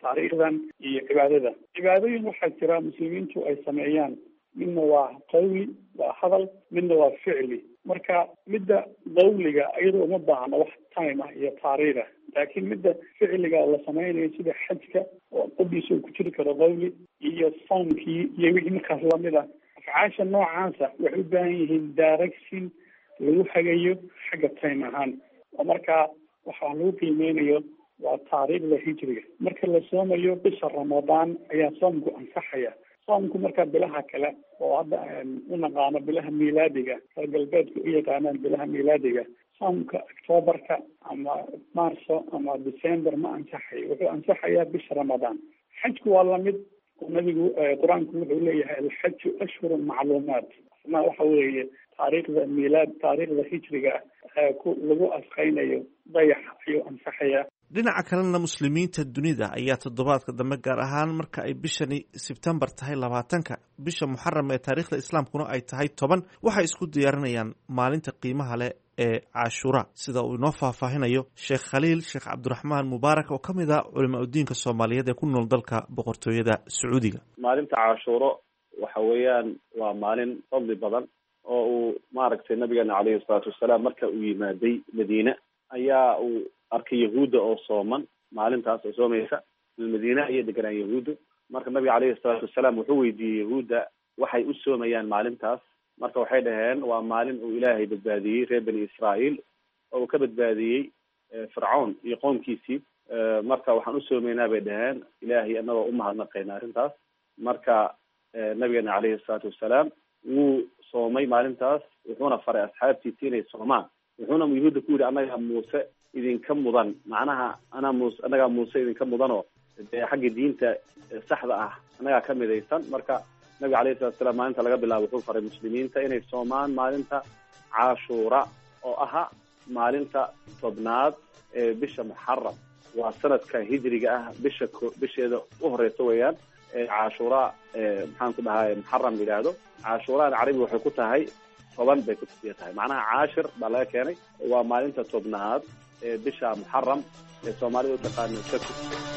Speaker 14: taariikhdan iyo cibaadada. cibaadooyin waxaa jira muslimiintu ay sameeyaan, midna waa qawli, waa hadal, midna waa ficli. marka midda qawliga iyadoo uma baahna wax time ah iyo taariikh, laakiin midda ficliga la sameynayo sida xajka oo qodiisa uu ku jiri karo qawli, iyo soomkii iyo wixii markaas lamid ah. afcaasha noocaasa waxay u baahan yihiin direction lagu hagayo xagga time ahaan, oo markaa waxaa lagu qiimeynayo waa taariikhda hijriga. marka la soomayo bisha ramadaan ayaa soomku ansaxaya. soomku markaa bilaha kale oo hadda u naqaano bilaha miilaadiga, reer galbeedku u yaqaanaan bilaha miilaadiga, soomka octoobarka ama marso ama december ma ansaxayo, wuxuu ansaxayaa bisha ramadaan. xajku waa lamid, nabigu qur-aanku wuxuu leeyahay alxaju ashhurun macluumaat, ma waxa weeye taariikhda miilaad, taariikhda hijriga ku lagu asqaynayo dayax ayuu ansaxayaa.
Speaker 13: dhinaca kalena muslimiinta dunida ayaa toddobaadka dambe, gaar ahaan marka ay bishani sebtembar tahay labaatanka, bisha muxaram ee taariikhda islaamkuna ay tahay toban, waxay isku diyaarinayaan maalinta qiimaha leh ee cashuura, sida uu inoo faahfaahinayo sheekh khaliil sheekh cabdiraxmaan mubaarak oo ka mid ah culamaa udiinka soomaaliyeed ee ku nool dalka boqortooyada sacuudiga.
Speaker 15: maalinta cashuuro waxa weeyaan waa maalin fadli badan oo uu maaragtay nabigeena caleyhi salaatu wasalaam marka uu yimaaday madiine ayaa uu arkay yahuudda oo sooman maalintaas oo soomaysa madiine ayay deganaan yahuudda. marka nabiga caleyhi salaatu wasalaam wuxuu weydiiyey yahuudda waxay u soomayaan maalintaas. marka waxay dhaheen waa maalin uu ilaahay badbaadiyey reer bani israa'iil oo uu ka badbaadiyey fircoon iyo qoomkiisii. marka waxaan u soomaynaa bay dhaheen ilaahay anagoo umahadnaqayna arrintaas. marka nabigeena caleyhi salaatu wasalaam wuu soomay maalintaas, wuxuuna faray asxaabtiisi inay soomaan. wuxuuna yahuudda ku yidhi annaga muuse idinka mudan, macnaha anaa muuse annagaa muuse idinka mudanoo dee xagga diinta saxda ah annagaa ka midaysan. marka nabiga alayhi salatu wasalaam maalinta laga bilaabo wuxuu faray muslimiinta inay soomaan maalinta cashuura oo aha maalinta tobnaad ee bisha muxaram, waa sanadka hijriga ah, bisha bisheeda u horeysa weeyaan. cashuura maxaan ku dhahay muxaram yidhaahdo. cashuuraan carabi waxay ku tahay toban bay ku tusiya tahay, macnaha caashir baa laga keenay. waa maalinta tobnaad ee bisha muxaram ee soomaalida u taqaano sako.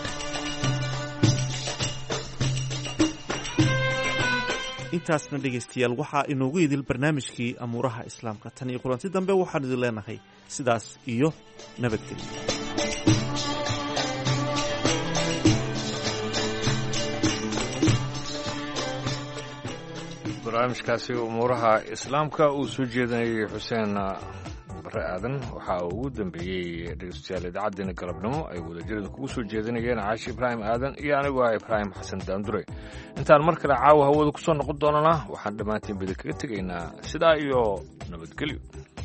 Speaker 13: intaasna dhegaystayaal waxaa inoogu idil barnaamijkii amuuraha islaamka. tan iyo kulanti dambe waxaan idin leenahay sidaas iyo nabadgelyo.
Speaker 2: barnaamijkaasi umuuraha islaamka uu soo jeedinayay xuseen bare aadan waxaa uu ugu dambeeyey dhegeystayaal idaacaddeenna galabnimo ay wadajirada kugu soo jeedinayeen caashi ibraahim aadan iyo anigu ah ibraahim xasan daandure. intaan mar kale caawa hawada ku soo noqon doonana waxaan dhammaantiin bida kaga tegaynaa sidaa iyo nabadgelyo.